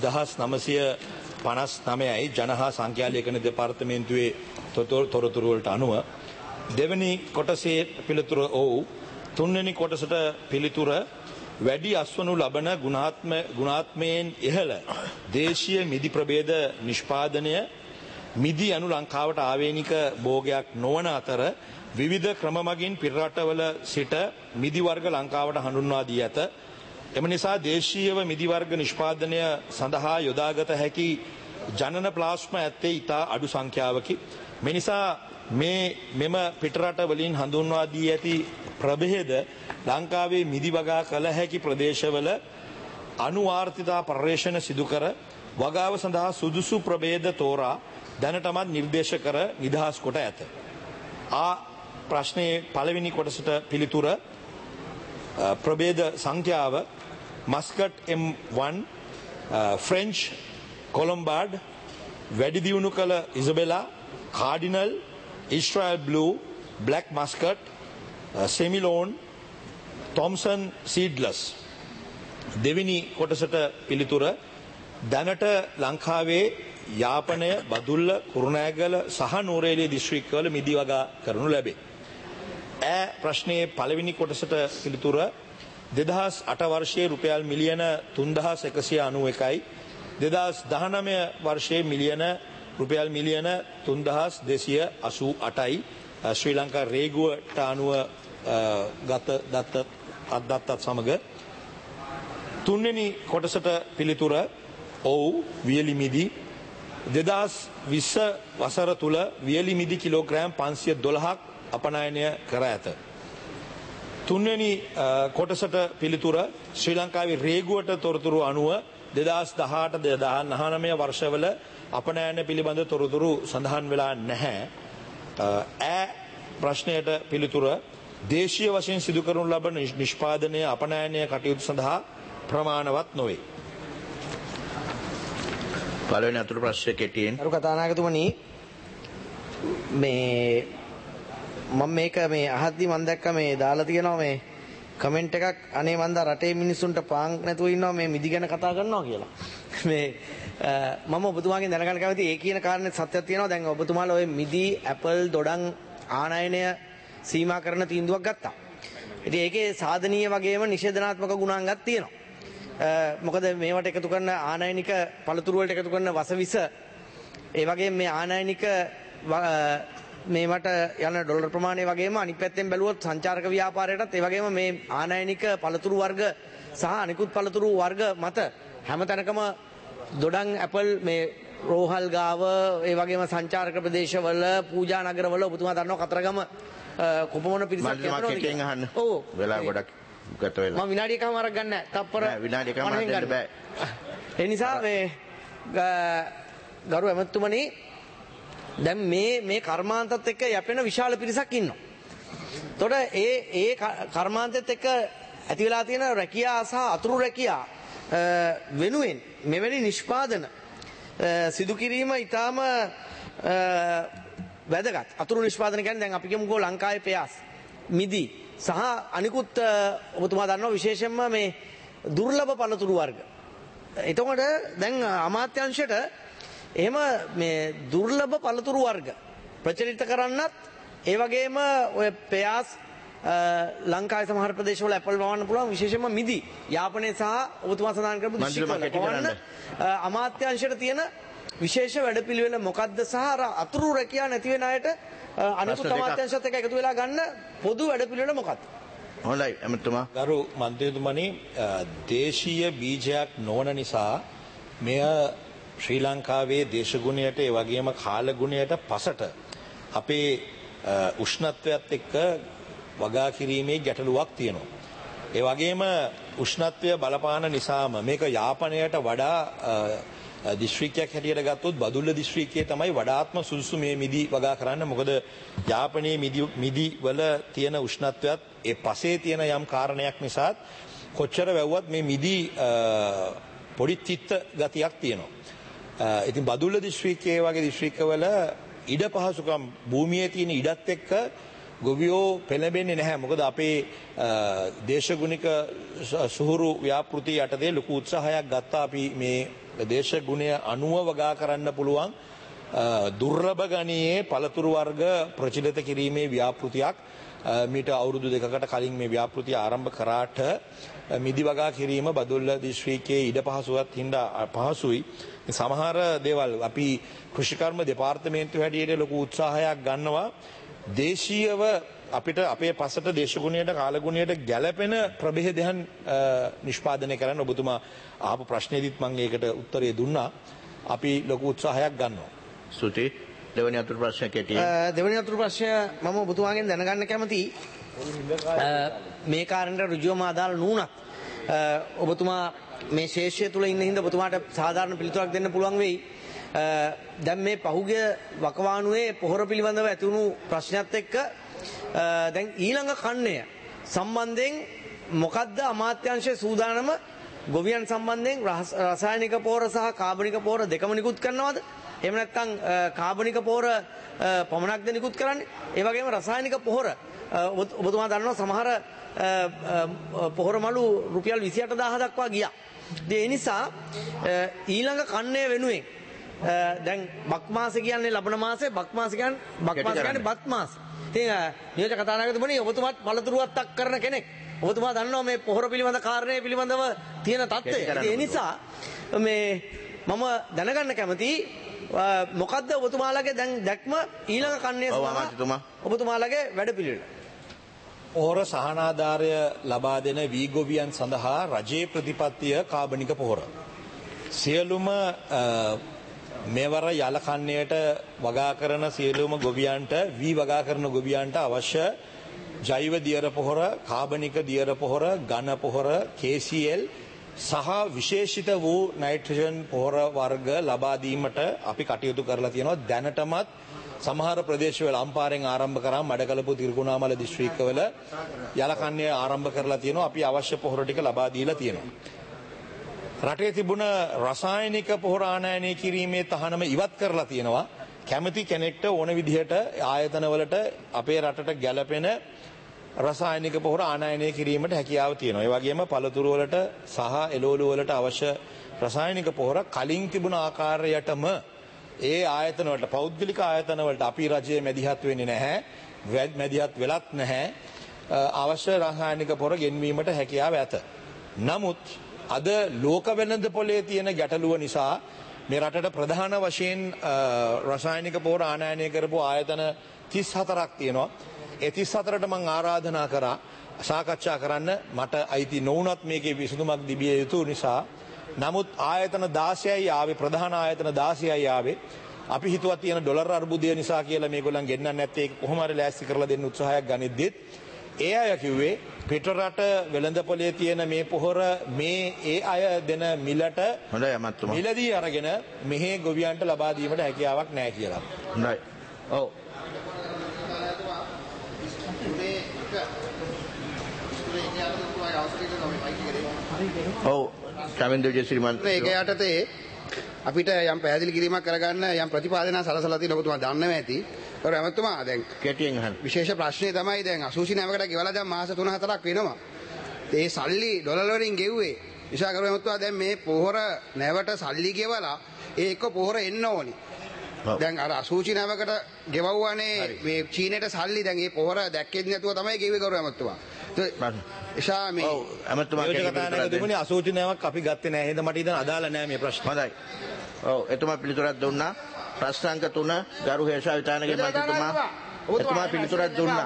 [SPEAKER 8] 2959යි ජනහා සංඛ්‍යාලේඛන දෙපාර්තමේන්තුවේ තොරතුරු වලට අනුව. දෙවෙනි කොටසේ පිළිතුර ඔව්. තුන්වෙනි කොටසට පිළිතුර වැඩි අස්වනු ලබන ගුණාත්මයෙන් ඉහළ දේශීය මිදි ප්‍රභේද නිෂ්පාදනය මිදි අනු ලංකාවට ආවේනික භෝගයක් නොවන අතර විවිධ ක්‍රම මගින් පිර රටවල සිට මිදි වර්ග ලංකාවට හඳුන්වා දී ඇත. එම නිසා දේශීයව මිදි වර්ග නිෂ්පාදනය සඳහා යොදාගත හැකි ජනන ප්ලාස්ම ඇත්තේ ඉතා අඩු සංඛ්‍යාවකි. මේ නිසා මෙම පිටරට වලින් හඳුන්වා දී ඇති ප්‍රභේද ලංකාවේ මිදි වගා කළ හැකි ප්‍රදේශවල අනුවාර්තිතා පර්යේෂණ සිදු කර වගාව සඳහා සුදුසු ප්‍රභේද තෝරා දැනටමත් නිර්දේශ කර නිදහස් කොට ඇත. ප්‍රශ්නයේ පළවෙනි කොටසට පිළිතුර ප්‍රභේද සංඛ්‍යාව මස්කට් M1 ෆ්‍රෙන්ච් කොලම්බාඩ් වැඩි දියුණු කළ Isabella cardinal Israel blue black muscat semillon Thompson seedless. දෙවෙනි කොටසට පිළිතුර දැනට ලංකාවේ යාපනය බදුල්ල කුරුණෑගල සහ නූරේලිය දිස්ත්‍රික්කවල මිදි වගා කරනු ලැබේ. ප්‍රශ්නයේ පළවෙනි කොටසට පිළිතුර 2008 වර්ෂයේ රුපියල් මිලියන 3191යි 2019 වර්ෂයේ රුපියල් මිලියන 3288යි ශ්‍රී ලංකා රේගුවට අනුව ගත අත්දත්තත් සමග. තුන්වෙනි කොටසට පිළිතුර ඔව් වියලි මිදි 2020 වසර තුල වියලි මිදි කිලෝග්‍රෑම් 512ක් අපනයනය කර ඇත. තුන්වෙනි කොටසට පිළිතුර ශ්‍රී ලංකාවේ රේගුවට තොරතුරු අනුව 2018-19 වර්ෂවල අපනයන පිළිබඳ තොරතුරු සඳහන් වෙලා නැහැ. ප්‍රශ්නයට පිළිතුර දේශීය වශයෙන් සිදු කරනු ලබන නිෂ්පාදනය අපනයනය කටයුතු සඳහා ප්‍රමාණවත් නොවේ.
[SPEAKER 1] පළවෙනි අතුරු ප්‍රශ්නය කෙටියෙන්.
[SPEAKER 7] අරු කතානායකතුමනි මම මේක අහද්දි මම දැක්ක දාලා තියෙනවා මේ කමෙන්ට් එකක් අනේ මන්දා රටේ මිනිස්සුන්ට පාන් නැතුව ඉන්නවා මේ මිදි ගැන කතා කරනවා කියලා. මම ඔබතුමාගෙන් දැනගන්න කැමතියි ඒ කියන කාරණේ සත්‍යයක් තියෙනවා. දැන් ඔබතුමාලා ඔය මිදි ඇපල් දොඩම් ආනයනය සීමා කරන තීන්දුවක් ගත්තා. ඉතින් ඒකේ සාධනීය වගේම නිෂේධනාත්මක ගුණාංගයක් තියෙනවා. මොකද මේවට එකතු කරන ආනයනික පළතුරු වලට එකතු කරන වසවිස ඒ වගේම මේ ආනයනික මේවට යන ඩොලර් ප්‍රමාණය වගේම අනිත් පැත්තෙන් බැලුවොත් සංචාරක ව්‍යාපාරයටත් ඒ වගේම මේ ආනයනික පළතුරු වර්ග සහ අනිකුත් පළතුරු වර්ග මත හැමතැනකම දොඩම් ඇපල් මේ රෝහල් ගාව ඒ වගේම සංචාරක ප්‍රදේශවල පූජා නගරවල ඔබතුමා දන්නවා කතරගම කොපමණ පිරිසක්
[SPEAKER 1] යනවා. ඔව් වෙලා ගොඩක් ගත වෙලා.
[SPEAKER 7] මම විනාඩි එකමාරක් ගන්න නැහැ. තප්පර
[SPEAKER 1] විනාඩි එකමාරක් දෙන්න බෑ.
[SPEAKER 7] ඒ නිසා ගරු ඇමතුමනි දැන් මේ කර්මාන්තත් එක්ක යැපෙන විශාල පිරිසක් ඉන්නවා. එතකොට ඒ කර්මාන්තෙත් එක්ක ඇති වෙලා තියෙන රැකියා සහ අතුරු රැකියා වෙනුවෙන් මෙවැනි නිෂ්පාදන සිදු කිරීම ඊටාම වැදගත්. අතුරු නිෂ්පාදන කියන්නේ දැන් අපි කියමුකෝ ලංකාවේ පෙයාස්, මිදි සහ අනිකුත් ඔබතුමා දන්නවා විශේෂයෙන්ම මේ දුර්ලභ පළතුරු වර්ග. එතකොට දැන් අමාත්‍යාංශයට එහෙම මේ දුර්ලභ පළතුරු වර්ග ප්‍රචලිත කරන්නත් ඒ වගේම ඔය පෙයාස් ලංකාවේ සමහර ප්‍රදේශවල ඇපල් වවන්න පුළුවන් විශේෂයෙන්ම මිදි යාපනයේ සහ ඔබතුමා සඳහන් කරපු දිස්ත්‍රික්කවල අමාත්‍යාංශයට තියෙන විශේෂ වැඩපිළිවෙල මොකක්ද සහ අර අතුරු රැකියා නැති වෙන අයට අනිකුත් අමාත්‍යාංශත් එක්ක එකතු වෙලා ගන්න පොදු වැඩපිළිවෙල මොකක්ද?
[SPEAKER 1] හොඳයි ඇමතුමා.
[SPEAKER 8] ගරු මන්ත්‍රීතුමනි, දේශීය බීජයක් නොවන නිසා මෙය ශ්‍රී ලංකාවේ දේශගුණයට ඒ වගේම කාලගුණයට පසට අපේ උෂ්ණත්වයත් එක්ක වගා කිරීමේ ගැටලුවක් තියෙනවා. ඒ වගේම උෂ්ණත්වය බලපාන නිසාම මේක යාපනයට වඩා දිස්ත්‍රික්කයක් හැටියට ගත්තොත් බදුල්ල දිස්ත්‍රික්කයේ තමයි වඩාත්ම සුදුසු මේ මිදි වගා කරන්න. මොකද යාපනයේ මිදි වල තියෙන උෂ්ණත්වයත් ඒ පසේ තියෙන යම් කාරණයක් නිසා කොච්චර වැව්වත් මේ මිදි පොඩි තිත්ත ගතියක් තියෙනවා. ඉතින් බදුල්ල දිස්ත්‍රික්කයේ වගේ දිස්ත්‍රික්කවල ඉඩ පහසුකම් භූමියේ තියෙන ඉඩත් එක්ක ගොවියෝ පෙළඹෙන්නේ නැහැ. මොකද අපේ දේශගුණික සුහුරු ව්‍යාපෘති යටතේ ලොකු උත්සාහයක් ගත්තා අපි මේ දේශගුණය අනුව වගා කරන්න පුළුවන් දුර්ලභ ගණයේ පළතුරු වර්ග ප්‍රචලිත කිරීමේ ව්‍යාපෘතියක් මීට අවුරුදු දෙකකට කලින් මේ ව්‍යාපෘතිය ආරම්භ කරාට මිදි වගා කිරීම බදුල්ල දිස්ත්‍රික්කයේ ඉඩ පහසුවත් හින්දා පහසුයි. සමහර දේවල් අපි කෘෂිකර්ම දෙපාර්තමේන්තුව හැටියට ලොකු උත්සාහයක් ගන්නවා දේශීයව අපිට අපේ පසට දේශගුණයට කාලගුණයට ගැළපෙන ප්‍රභේදයන් නිෂ්පාදනය කරන්න. ඔබතුමා ආපු ප්‍රශ්නේදීත් මම ඒකට උත්තරය දුන්නා. අපි ලොකු උත්සාහයක් ගන්නවා.
[SPEAKER 1] සුටි දෙවෙනි අතුරු ප්‍රශ්නය කෙටි.
[SPEAKER 7] දෙවෙනි අතුරු ප්‍රශ්නය මම ඔබතුමාගෙන් දැනගන්න කැමතියි. මේ කාරණේට ඍජුවම අදාළ නුනත් ඔබතුමා මේ ශේෂ්‍ය තුල ඉන්න හින්දා ඔබතුමාට සාධාරණ පිළිතුරක් දෙන්න පුළුවන් වෙයි. දැන් මේ පහුගිය වකවානුවේ පොහොර පිළිබඳව ඇති වුණු ප්‍රශ්නයත් එක්ක දැන් ඊළඟ කන්නය සම්බන්ධයෙන් මොකද්ද අමාත්‍යාංශයේ සූදානම ගොවියන් සම්බන්ධයෙන් රසායනික පොහොර සහ කාබනික පොහොර දෙකම නිකුත් කරනවද? එහෙම නැත්නම් කාබනික පොහොර පමණක්ද නිකුත් කරන්නේ? ඒ වගේම රසායනික පොහොර ඔබතුමා දන්නවා සමහර පොහොර මළු රුපියල් 28000 දක්වා ගියා. ඒ නිසා ඊළඟ කන්නය වෙනුවෙන් දැන් බක් මාස කියන්නේ ලබන මාසේ බක් මාස කියන්නේ බත් මාස. ඉතින් නියෝජක කතානායකතුමනි ඔබතුමාත් පළතුරුවත්තක් කරන කෙනෙක්. ඔබතුමා දන්නවා මේ පොහොර පිළිබඳ කාරණේ පිළිබඳව තියෙන තත්ත්වය. ඒ නිසා මේ මම දැනගන්න කැමතියි මොකද්ද ඔබතුමාලගේ දැන් දැක්ම ඊළඟ කන්නේ ඔබතුමාලගේ වැඩපිළිවෙල.
[SPEAKER 8] පොහොර සහනාධාරය ලබා දෙන වී ගොවියන් සඳහා රජයේ ප්‍රතිපත්තිය කාබනික පොහොර. සියලුම මෙවර යල කන්නයට වගා කරන සියලුම ගොවියන්ට වී වගා කරන ගොවියන්ට අවශ්‍ය ජෛව දියර පොහොර, කාබනික දියර පොහොර, ඝන පොහොර, KCl සහ විශේෂිත වූ නයිට්‍රජන් පොහොර වර්ග ලබා දීමට අපි කටයුතු කරලා තියෙනවා. දැනටමත් සමහර ප්‍රදේශවල අම්පාරෙන් ආරම්භ කරා මඩකලපු තිරිකුණාමල දිස්ත්‍රික්කවල යල කන්නය ආරම්භ කරලා තියෙනවා. අපි අවශ්‍ය පොහොර ටික ලබා දීලා තියෙනවා. රටේ තිබුණ රසායනික පොහොර ආනයනය කිරීමේ තහනම ඉවත් කරලා තියෙනවා. කැමති කෙනෙක්ට ඕන විදිහට ආයතනවලට අපේ රටට ගැළපෙන රසායනික පොහොර ආනයනය කිරීමට හැකියාව තියෙනවා. ඒ වගේම පළතුරු වලට සහ එළවලු වලට අවශ්‍ය රසායනික පොහොර කලින් තිබුණ ආකාරයටම ඒ ආයතන වලට පෞද්ගලික ආයතන වලට අපි රජයේ මැදිහත් වෙන්නේ නැහැ. මැදිහත් වෙලත් නැහැ. අවශ්‍ය රසායනික පොහොර ගෙන්වීමට හැකියාව ඇත. නමුත් අද ලෝක වෙළඳ පොලේ තියෙන ගැටලුව නිසා මේ රටට ප්‍රධාන වශයෙන් රසායනික පොහොර ආනයනය කරපු ආයතන 34ක් තියෙනවා. ඒ 34ට මම ආරාධනා කරා සාකච්ඡා කරන්න. මට අයිති නොවුනත් මේකේ විසඳුමක් දිවිය යුතු නිසා. නමුත් ආයතන 16යි ආවේ, ප්‍රධාන ආයතන 16යි ආවේ. අපි හිතුවා තියෙන ඩොලර් අර්බුදය නිසා කියලා මේගොල්ලන් ගෙන්නන්නේ නැත්තේ. ඒක කොහොම හරි ලෑස්ති කරලා දෙන්න උත්සාහයක් ගනිද්දිත් ඒ අය කිව්වේ පිටරට වෙළඳපොලේ තියෙන මේ පොහොර මේ ඒ අය දෙන මිලට මිලදී අරගෙන මෙහි ගොවියන්ට ලබා දීමට හැකියාවක් නැහැ කියලා.
[SPEAKER 1] හොඳයි. ඔව්. ඔව්. කමින්ද විජේසිරිමන්
[SPEAKER 9] ඒක යටතේ අපිට යම් පැහැදිලි කිරීමක් කරගන්න යම් ප්‍රතිපාදනයක් සලසලා තියෙන ඔබතුමා දන්නවා ඇති. ඔර ඇමතුමා දැන්
[SPEAKER 1] කෙටියෙන් අහන්න.
[SPEAKER 9] විශේෂ ප්‍රශ්නේ තමයි දැන් අසූචි නැවකට ගෙවලා දැන් මාස 3-4ක් වෙනවා. ඒ සල්ලි ඩොලර් වලින් ගෙව්වේ. නිසා කරු ඇමතුමා දැන් මේ පොහොර නැවට සල්ලි ගෙවලා ඒ එක්ක පොහොර එන්න ඕනි. දැන් අර අසූචි නැවකට ගෙවවුවානේ මේ චීනෙට සල්ලි දැන් මේ පොහොර දැක්කෙත් නැතුව තමයි ගෙව්වේ කරු ඇමතුමා. එසා මේ
[SPEAKER 1] ඇමතුමා
[SPEAKER 8] තිබුණේ අසූචි නැවක් අපි ගත්තේ නැහැ. එහෙනම් මට ඉතින් අදාළ නැහැ මේ ප්‍රශ්න.
[SPEAKER 1] හොඳයි. ඔව් එතුමා පිළිතුරක් දුන්නා. ප්‍රශ්නාංක 3 ගරු හේෂා විතානගේ මන්ත්‍රීතුමා එතුමා පිළිතුරක් දුන්නා.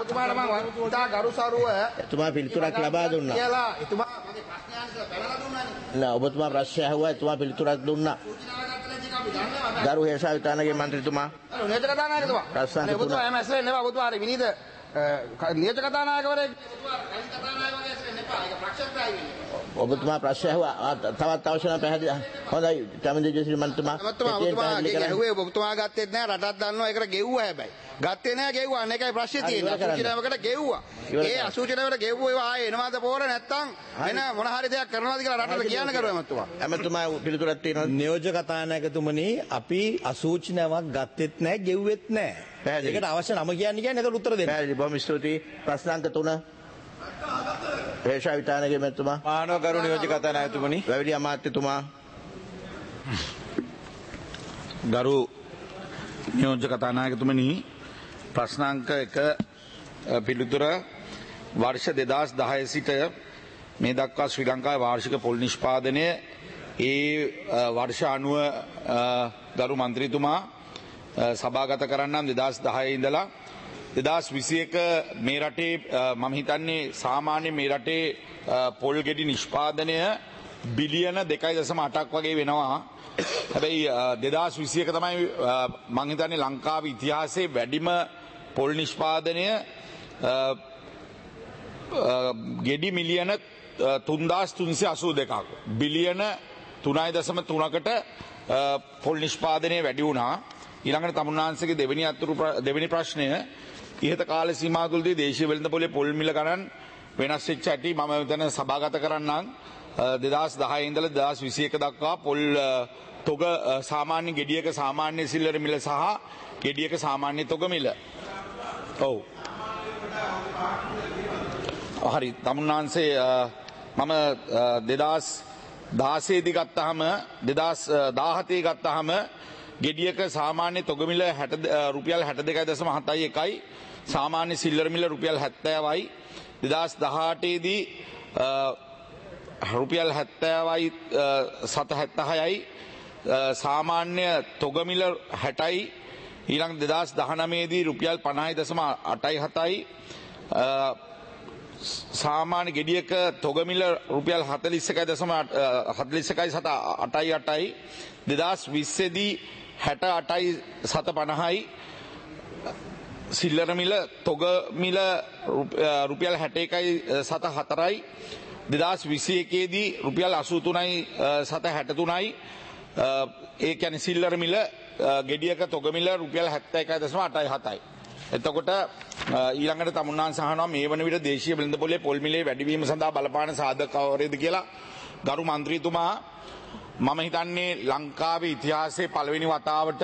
[SPEAKER 1] එතුමා පිළිතුරක් ලබා දුන්නා.
[SPEAKER 9] එතුමා මගේ ප්‍රශ්නයන්ට පැනලා දුන්නානේ.
[SPEAKER 1] නෑ ඔබතුමා ප්‍රශ්නය අහුවා එතුමා පිළිතුරක් දුන්නා. ගරු හේෂා විතානගේ මන්ත්‍රීතුමා
[SPEAKER 9] නියෝජක කතානායකතුමා
[SPEAKER 1] ප්‍රශ්නාංක 3
[SPEAKER 9] ඔබතුමා එම ඇස්ලෙන් නෙවෙයි ඔබතුමා හරි විනීත නියෝජක කතානායකවරයෙක් ඔබතුමා කලින් කතානායකවරයෙක් ඇස්ලෙන් එපා ඒක ප්‍රක්ෂේපයි වෙන්නේ.
[SPEAKER 1] ඔබතුමා ප්‍රශ්න ඇහුවා තවත් අවශ්‍ය නම් පැහැදිලි. හොඳයි චමින්ද ජයශ්‍රී මන්ත්‍රීතුමා
[SPEAKER 9] ඔබතුමා ඔබතුමා ගත්තෙත් නෑ රටක් දන්නවා ඒකට ගෙව්වා හැබැයි ගත්තේ නෑ ගෙව්වා අන්න එකයි ප්‍රශ්නේ තියෙන්නේ. අසූචිනාවකට ගෙව්වා. ඒ අසූචිනාවකට ගෙව්වෝ ඒවා ආයේ එනවාද පොර නැත්තම් වෙන මොන හරි දෙයක් කරනවාද කියලා රටට කියන්න කරුවා ඇමතුමා.
[SPEAKER 1] ඇමතුමා පිළිතුරක් තියෙනවා.
[SPEAKER 8] නියෝජක කතානායකතුමනි අපි අසූචි නැවක් ගත්තෙත් නැහැ ගෙව්වෙත් නැහැ. ඒකට අවශ්‍ය නම කියන්නේ ඒකට උත්තර දෙන්න.
[SPEAKER 1] පැහැදිලි. බොහොම ස්තුතියි. ප්‍රශ්නාංක 3 හේෂා විතානගේ මන්ත්‍රීතුමා
[SPEAKER 6] මානව කරු නියෝජක කතානායකතුමනි
[SPEAKER 1] වැවිලි අමාත්‍යතුමා
[SPEAKER 5] ගරු නියෝජ්‍ය කතානායකතුමනි ප්‍රශ්නාංක 1 පිළිතුර වර්ෂ 2010 සිට මේ දක්වා ශ්‍රී ලංකාවේ වාර්ෂික පොල් නිෂ්පාදනය ඒ වර්ෂ අනුව ගරු මන්ත්‍රීතුමා සභාගත කරන්නම් 2010 ඉඳලා 2021 මේ රටේ මම හිතන්නේ සාමාන්‍ය මේ රටේ පොල් ගෙඩි නිෂ්පාදනය බිලියන 2.8ක් වගේ වෙනවා. හැබැයි 2021 තමයි මම හිතන්නේ ලංකාවේ ඉතිහාසයේ වැඩිම පොල් නිෂ්පාදනය ගෙඩි මිලියන 3382ක් බිලියන 3.3කට පොල් නිෂ්පාදනය වැඩි වුණා. ඊළඟට තමුන්නාන්සේගේ දෙවෙනි ප්‍රශ්නය ඉහත කාල සීමාව තුළදී දේශීය වෙළඳ පොලේ පොල් මිල ගණන් වෙනස් වෙච්ච ඇති මම මෙතන සභාගත කරන්නම් 2010 ඉඳලා 2021 දක්වා පොල් තොග සාමාන්‍ය ගෙඩියක සාමාන්‍ය සිල්ලර මිල සහ ගෙඩියක සාමාන්‍ය තොග මිල. ඔව්. හරි තමුන්නාන්සේ මම 2016 දී ගත්තාම 2017 ගත්තාම ගෙඩියක සාමාන්‍ය තොග මිල රුපියල් 62.71යි සාමාන්‍ය සිල්ලර මිල රුපියල් 70යි 2018 දී රුපියල් 70යි 776යි සාමාන්‍ය තොග මිල 60යි ඊළඟ 2019 දී රුපියල් 50.87යි සාමාන්‍ය ගෙඩියක තොග මිල රුපියල් 41.8යි 8යි 2020 දී 68යි 750යි සිල්ලර මිල තොග මිල රුපියල් 61යි 704යි 2021 දී රුපියල් 83යි 763යි ඒ කියන්නේ සිල්ලර මිල ගෙඩියක තොග මිල රුපියල් 71.87යි. එතකොට ඊළඟට තමුන්නාන්ස අහනවා මේ වන විට දේශීය වෙළඳ පොලේ පොල් මිලේ වැඩිවීම සඳහා බලපාන සාධක කවරේද කියලා. ගරු මන්ත්‍රීතුමා මම හිතන්නේ ලංකාවේ ඉතිහාසයේ පළවෙනි වතාවට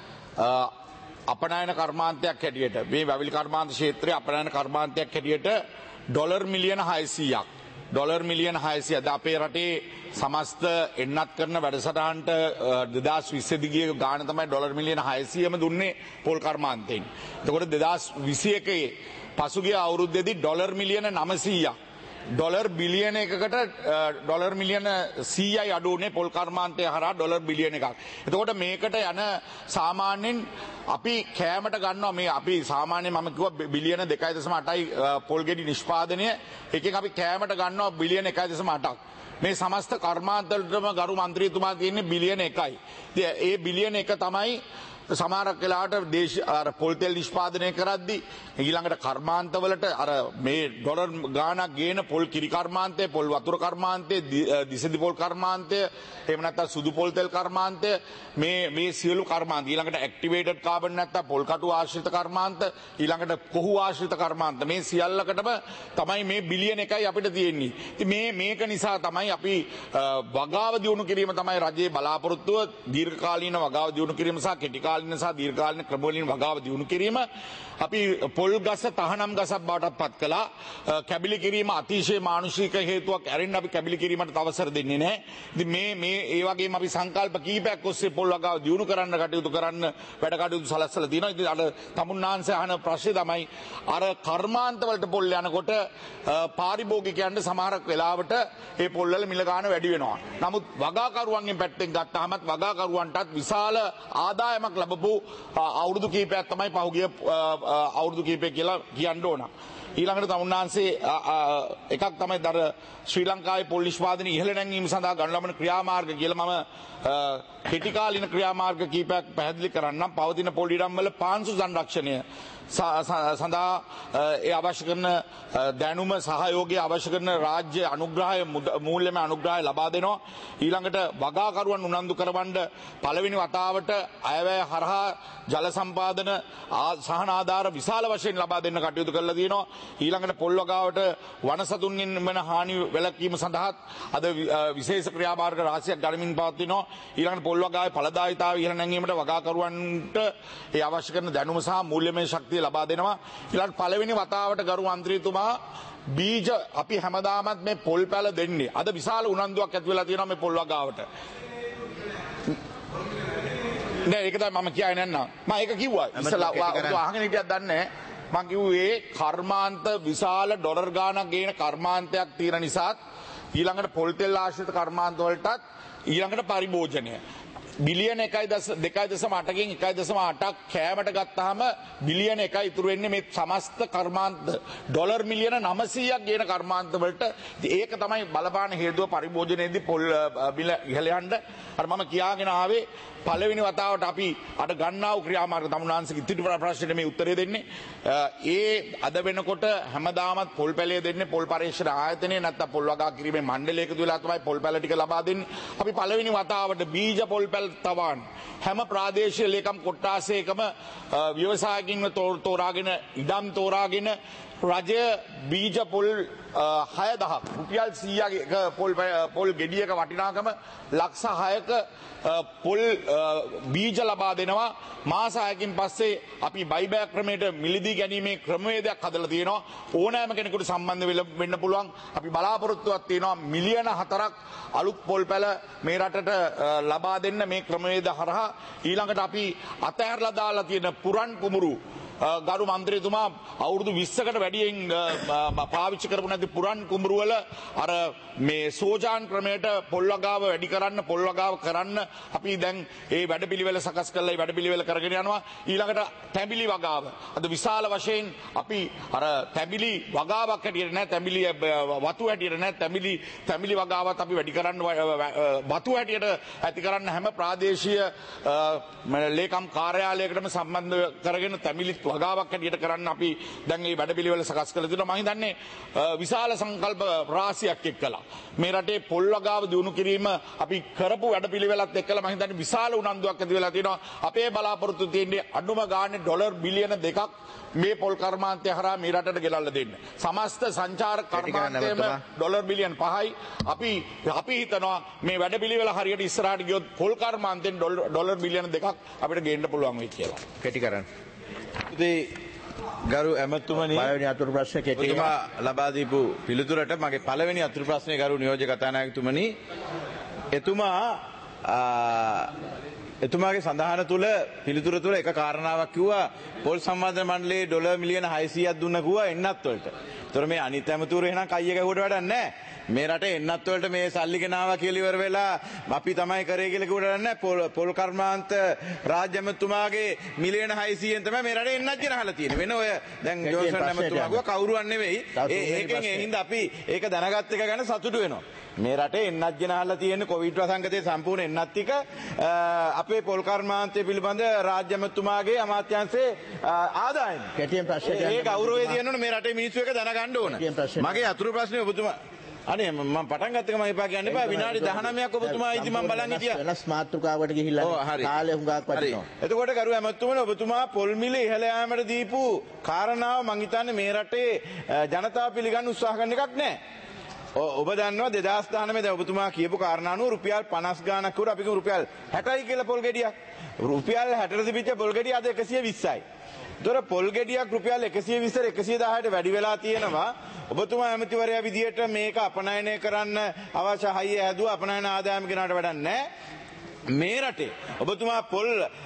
[SPEAKER 5] අපනයන කර්මාන්තයක් හැටියට මේ වැවිලි කර්මාන්ත ක්ෂේත්‍රයේ අපනයන කර්මාන්තයක් හැටියට ඩොලර් මිලියන 600ක් ඩොලර් මිලියන 600ද අපේ රටේ සමස්ත එන්නත් කරන වැඩසටහනට 2020 දිගේ ගාන තමයි ඩොලර් මිලියන 600ම දුන්නේ පොල් කර්මාන්තයෙන්. එතකොට 2021 පසුගිය අවුරුද්දේදී ඩොලර් මිලියන 900ක් ඩොලර් බිලියන එකකට ඩොලර් මිලියන 100යි අඩු වුණේ පොල් කර්මාන්තය හරහා ඩොලර් බිලියන එකක්. එතකොට මේකට යන සාමාන්‍යයෙන් අපි කෑමට ගන්නවා මේ අපි සාමාන්‍යයෙන් මම කිව්වා බිලියන 2.8යි පොල් ගෙඩි නිෂ්පාදනය එකෙන් අපි කෑමට ගන්නවා බිලියන 1.8ක්. මේ සමස්ත කර්මාන්තවලටම ගරු මන්ත්‍රීතුමා කියන්නේ බිලියන 1යි. ඉතින් ඒ බිලියන 1 තමයි සමහරක් වෙලාවට පොල් තෙල් නිෂ්පාදනය කරද්දී ඊළඟට කර්මාන්තවලට අර මේ ඩොලර් ගාණක් ගේන පොල් කිරි කර්මාන්තය, පොල් වතුර කර්මාන්තය, දිසදි පොල් කර්මාන්තය, එහෙම නැත්නම් සුදු පොල් තෙල් කර්මාන්තය මේ සියලු කර්මාන්ත ඊළඟට ඇක්ටිවේටඩ් කාබන් නැත්නම් පොල් කටු ආශ්‍රිත කර්මාන්ත ඊළඟට කොහු ආශ්‍රිත කර්මාන්ත මේ සියල්ලකටම තමයි මේ බිලියන 1යි අපිට තියෙන්නේ. ඉතින් මේක නිසා තමයි අපි වගාව දියුණු කිරීම තමයි රජයේ බලාපොරොත්තුව දීර්ඝකාලීන වගාව දියුණු කිරීම සහ කෙටි
[SPEAKER 6] මධ්‍යකාලීන සහ දීර්ඝකාලීන ක්‍රමවලින් වගාව දියුණු කිරීම අපි පොල් ගස තහනම් ගසක් බවට පත් කළා. කැබිලි කිරීම අතිශය මානුෂික හේතුවක් ඇරෙන්න අපි කැබිලි කිරීමට අවසර දෙන්නේ නැහැ. ඉතින් මේ ඒ වගේම අපි සංකල්ප කීපයක් ඔස්සේ පොල් වගාව දියුණු කරන්න කටයුතු කරන්න වැඩ කටයුතු සලස්සලා තියෙනවා. ඉතින් අර තමුන්නාන්සේ අහන ප්‍රශ්නේ තමයි අර කර්මාන්ත වලට පොල් යනකොට පාරිභෝගිකයන්ට සමහරක් වෙලාවට ඒ පොල් වල මිල ගාණ වැඩි වෙනවා. නමුත් වගාකරුවන්ගෙන් පැත්තෙන් ගත්තාමත් වගාකරුවන්ටත් විශාල ආදායමක් ලැබපු අවුරුදු කීපයක් තමයි පහුගිය අවුරුදු කීපය කියලා කියන්න ඕන. ඊළඟට තමුන්නාන්සේ එකක් තමයි දර ශ්‍රී ලංකාවේ පොල් නිෂ්පාදනය ඉහළ නැංවීම සඳහා ගනු ලබන ක්‍රියාමාර්ග කියලා මම කෙටිකාලීන ක්‍රියාමාර්ග කීපයක් පැහැදිලි කරන්නම්. පවතින පොල් ඉඩම් වල පාංශු සංරක්ෂණය සඳහා ඒ අවශ්‍ය කරන දැනුම සහයෝගය අවශ්‍ය කරන රාජ්‍ය අනුග්‍රහය මූල්‍යමය අනුග්‍රහය ලබා දෙනවා. ඊළඟට වගාකරුවන් උනන්දු කරවන්න පළවෙනි වතාවට අයවැය හරහා ජල සම්පාදන සහන ආධාර විශාල වශයෙන් ලබා දෙන්න කටයුතු කරලා තියෙනවා. ඊළඟට පොල් වගාවට වනසතුන්ගෙන් වන හානි වැළැක්වීම සඳහාත් අද විශේෂ ක්‍රියාමාර්ග රාශියක් ගනිමින් පවතිනවා. ඊළඟට පොල් වගාවේ ඵලදායීතාවය ඉහළ නැංවීමට වගාකරුවන්ට ඒ අවශ්‍ය කරන දැනුම සහ මූල්‍යමය ශක්තිය ලබා දෙනවා. ඊළඟට පළවෙනි වතාවට ගරු මන්ත්‍රීතුමා බීජ අපි හැමදාමත් මේ පොල් පැල දෙන්නේ. අද විශාල උනන්දුවක් ඇති වෙලා තියෙනවා මේ පොල් වගාවට. නෑ ඒක තමයි මම කියන්නේ නැන්නා. මම ඒක කිව්වා. ඉස්සලා අහගෙන හිටියක් දන්නේ මම කිව්වේ කර්මාන්ත විශාල ඩොලර් ගාණක් ගේන කර්මාන්තයක් තියෙන නිසාත් ඊළඟට පොල් තෙල් ආශ්‍රිත කර්මාන්ත වලටත් ඊළඟට පරිභෝජනය බිලියන 2.8කින් 1.8ක් කෑමට ගත්තාම බිලියන 1 ඉතුරු වෙන්නේ මේ සමස්ත කර්මාන්ත ඩොලර් මිලියන 900ක් ගේන කර්මාන්ත වලට. ඒක තමයි බලපාන හේතුව පරිභෝජනයේදී පොල් බිල ඉහළ යන්න. අර මම කියාගෙන ආවේ පළවෙනි වතාවට අපි අර ගන්නා වූ ක්‍රියාමාර්ග තමුන්නාන්සේගේ ඉතිරි ප්‍රශ්නෙට මේ උත්තරය දෙන්නේ. ඒ අද වෙනකොට හැමදාමත් පොල් පැලය දෙන්නේ පොල් පරීක්ෂණ ආයතනය නැත්නම් පොල් වගා කිරීමේ මණ්ඩලයක දුවලා තමයි පොල් පැල ටික ලබා දෙන්නේ. අපි පළවෙනි වතාවට බීජ පොල් පැල තවන් හැම ප්‍රාදේශීය ලේකම් කොට්ටාසයකම ව්‍යවසායකින්ව තෝරාගෙන ඉඩම් තෝරාගෙන රජය බීජ පොල් 6000ක් රුපියල් 100ක පොල් ගෙඩියක වටිනාකම ලක්ෂ 6ක පොල් බීජ ලබා දෙනවා. මාස 6කින් පස්සේ අපි බයිබෑක් ක්‍රමයට මිලදී ගැනීමේ ක්‍රමවේදයක් හදලා තියෙනවා. ඕනෑම කෙනෙකුට සම්බන්ධ වෙන්න පුළුවන්. අපි බලාපොරොත්තුවක් තියෙනවා මිලියන 4ක් අලුත් පොල් පැල මේ රටට ලබා දෙන්න මේ ක්‍රමවේද හරහා. ඊළඟට අපි අතහැරලා දාලා තියෙන පුරන් කුඹුරු ගරු මන්ත්‍රීතුමා අවුරුදු 20කට වැඩියෙන් පාවිච්චි කරපු නැති පුරන් කුඹුරු වල අර මේ සෝජාන් ක්‍රමයට පොල් වගාව වැඩි කරන්න පොල් වගාව කරන්න අපි දැන් ඒ වැඩපිළිවෙල සකස් කරලා ඒ වැඩපිළිවෙල කරගෙන යනවා. ඊළඟට තැඹිලි වගාව අද විශාල වශයෙන් අපි අර තැඹිලි වගාවක් හැටියට නෑ තැඹිලි වතු හැටියට නෑ තැඹිලි වගාවත් අපි වැඩි කරන්න වතු හැටියට ඇති කරන්න හැම ප්‍රාදේශීය ලේකම් කාර්යාලයකටම සම්බන්ධ කරගෙන තැඹිලි වගාවක් හැටියට කරන්න අපි දැන් මේ වැඩපිළිවෙල සකස් කරලා තියෙනවා. මම හිතන්නේ විශාල සංකල්ප රාශියක් එක්කලා මේ රටේ පොල් වගාව දියුණු කිරීම අපි කරපු වැඩපිළිවෙලත් එක්කලා මම හිතන්නේ විශාල උනන්දුවක් ඇති වෙලා තියෙනවා. අපේ බලාපොරොත්තු තියෙන්නේ අඩුම ගානේ ඩොලර් බිලියන 2ක් මේ පොල් කර්මාන්තය හරහා මේ රටට ගෙනල්ලා දෙන්න. සමස්ත සංචාරක කර්මාන්තයේම ඩොලර් බිලියන 5යි. අපි හිතනවා මේ වැඩපිළිවෙල හරියට ඉස්සරහට ගියොත් පොල් කර්මාන්තයෙන් ඩොලර් බිලියන 2ක් අපිට ගේන්න පුළුවන් වෙයි කියලා.
[SPEAKER 1] කෙටි කරන්න.
[SPEAKER 8] ගරු ඇමතුමනි
[SPEAKER 1] පළවෙනි අතුරු ප්‍රශ්න කෙටිම
[SPEAKER 8] ලබා දීපු පිළිතුරට මගේ පළවෙනි අතුරු ප්‍රශ්නේ ගරු නියෝජ්‍ය කතානායකතුමනි එතුමාගේ සඳහන තුල පිළිතුර තුල එක කාරණාවක් කිව්වා පොල් සම්වර්ධන මණ්ඩලයේ ඩොලර් මිලියන 600ක් දුන්න කිව්වා එන්නත් වලට. ඒතර මේ අනිත් ඇමතුරු එහෙනම් කයිය ගැහුවට වැඩක් නැහැ. මේ රටේ එන්නත් වලට මේ සල්ලි ගෙනාවා කියලා ඉවර වෙලා අපි තමයි කරේ කියලා කිව්වට නැහැ. පොල් කර්මාන්ත රාජ්‍ය ඇමතුමාගේ මිලියන 600ෙන් තමයි මේ රටේ එන්නත් ගෙනහලා තියෙන්නේ. වෙන ඔය දැන් ජෝසන් ඇමතුමා කිව්වා කවුරුවත් නෙවෙයි. ඒකෙන් ඒ හින්දා අපි ඒක දැනගත් එක ගැන සතුටු වෙනවා. මේ රටේ එන්නත් ගෙනහලා තියෙන කොවිඩ් වසංගතයේ සම්පූර්ණ එන්නත් ටික අපේ පොල් කර්මාන්තය පිළිබඳ රාජ්‍ය ඇමතුමාගේ අමාත්‍යාංශයේ ආදායම.
[SPEAKER 1] කෙටියෙන් ප්‍රශ්න
[SPEAKER 8] ඒ ගෞරවය තියෙනවනේ මේ රටේ මිනිස්සු එක දැනගන්න ඕන. මගේ අතුරු ප්‍රශ්නේ ඔබතුමා අනේ මම පටන් ගත්ත ගමන් එපා කියන්න එපා විනාඩි 19ක් ඔබතුමා ඉදි මම බලන් හිටියා
[SPEAKER 1] වෙනස් මාතෘකාවකට ගිහිල්ලා කාලය හුඟක් වටිනවා.
[SPEAKER 8] එතකොට ගරු ඇමතුමනි ඔබතුමා පොල් මිල ඉහළ යාමට දීපු කාරණාව මං හිතන්නේ මේ රටේ ජනතාව පිළිගන්න උත්සාහ කරන එකක් නෑ.
[SPEAKER 6] ඔබ දන්නවා 2019 දැන් ඔබතුමා කියපු කාරණා අනුව රුපියල් 50 ගාණක් වුණා අපි කියමු රුපියල් 60යි කියලා පොල් ගෙඩියක්. රුපියල් 60ට තිබිච්ච පොල් ගෙඩිය අද 120යි. ඒතර පොල් ගෙඩියක් රුපියල් 120 110ට වැඩි වෙලා තියෙනවා. ඔබතුමා ඇමතිවරයා විදියට මේක අපනයනය කරන්න අවශ්‍ය හයිය හැදුවා අපනයන ආදායම කෙනාට වැඩක් නැහැ. මේ රටේ ඔබතුමා පොල්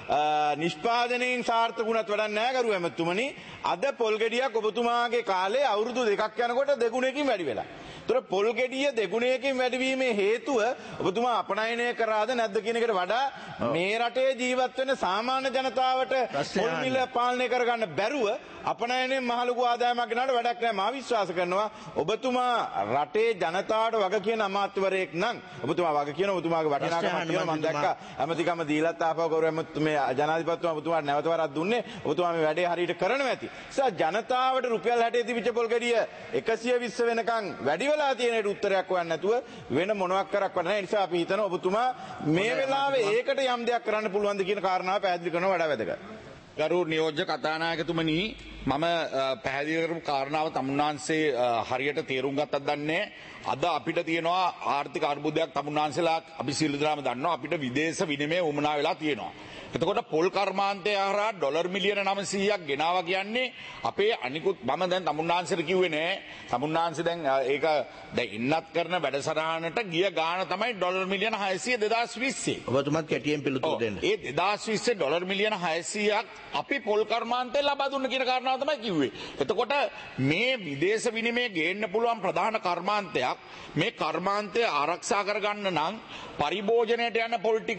[SPEAKER 6] නිෂ්පාදනයෙන් සාර්ථක වුණත් වැඩක් නැහැ කරු ඇමතුමනි. අද පොල් ගෙඩියක් ඔබතුමාගේ කාලේ අවුරුදු 2ක් යනකොට දෙගුණයකින් වැඩි වෙලා. ඒතර පොල් ගෙඩිය දෙගුණයකින් වැඩිවීමේ හේතුව ඔබතුමා අපනයනය කරාද නැද්ද කියන එකට වඩා මේ රටේ ජීවත් වෙන සාමාන්‍ය ජනතාවට පොල් මිල පාලනය කරගන්න බැරුව අපනයනයෙන් මහලුකු ආදායමක් ගෙනාට වැඩක් නැහැ. මා විශ්වාස කරනවා ඔබතුමා රටේ ජනතාවට වග කියන අමාත්‍යවරයෙක් නම් ඔබතුමා වග කියන ඔබතුමාගේ වටිනාකමක් තියෙනවා. මම දැක්කා ඇමතිකම දීලත් ආපහු කරු මේ ජනාධිපතිතුමා ඔබතුමාට නැවත වරක් දුන්නේ. ඔබතුමා මේ වැඩේ හරියට කරනවා ඇති. ජනතාවට රුපියල් 60 තිබිච්ච පොල් ගෙඩිය 120 වෙනකන් වැඩි වෙලා තියෙන උත්තරයක් හොයන්න නැතුව වෙන මොනවක් කරක් වඩ නැහැ. ඒ නිසා අපි හිතනවා ඔබතුමා මේ වෙලාවේ ඒකට යම් දෙයක් කරන්න පුළුවන්ද කියන කාරණාව පැහැදිලි කරනවා වඩා වැදගත්.
[SPEAKER 10] ගරු නියෝජ්‍ය කතානායකතුමනි මම පැහැදිලි කරපු කාරණාව තමුන්නාන්සේ හරියට තේරුම් ගත්තත් දන්නේ අද අපිට තියෙනවා ආර්ථික අර්බුදයක් තමුන්නාන්සලා අපි සියලු දෙනාම දන්නවා අපිට විදේශ විනිමය උමනා වෙලා තියෙනවා. එතකොට පොල් කර්මාන්තය හරහා ඩොලර් මිලියන 900ක් ගෙනාවා කියන්නේ අපේ අනිකුත් මම දැන් තමුන්නාන්සේට කිව්වේ නෑ තමුන්නාන්සේ දැන් ඒක දැන් ඉන්නත් කරන වැඩසටහනට ගිය ගාණ තමයි ඩොලර් මිලියන 600 2020.
[SPEAKER 1] ඔබතුමත් කැටියෙන් පිළිතුරු දෙන්න.
[SPEAKER 10] ඒ 2020 ඩොලර් මිලියන 600ක් අපි පොල් කර්මාන්තය ලබා දුන්න කියන කාරණාව තමයි කිව්වේ. එතකොට මේ විදේශ විනිමය ගේන්න පුළුවන් ප්‍රධාන කර්මාන්තයක් මේ කර්මාන්තය ආරක්ෂා කරගන්න නම් පරිභෝජනයට යන පොල් ටික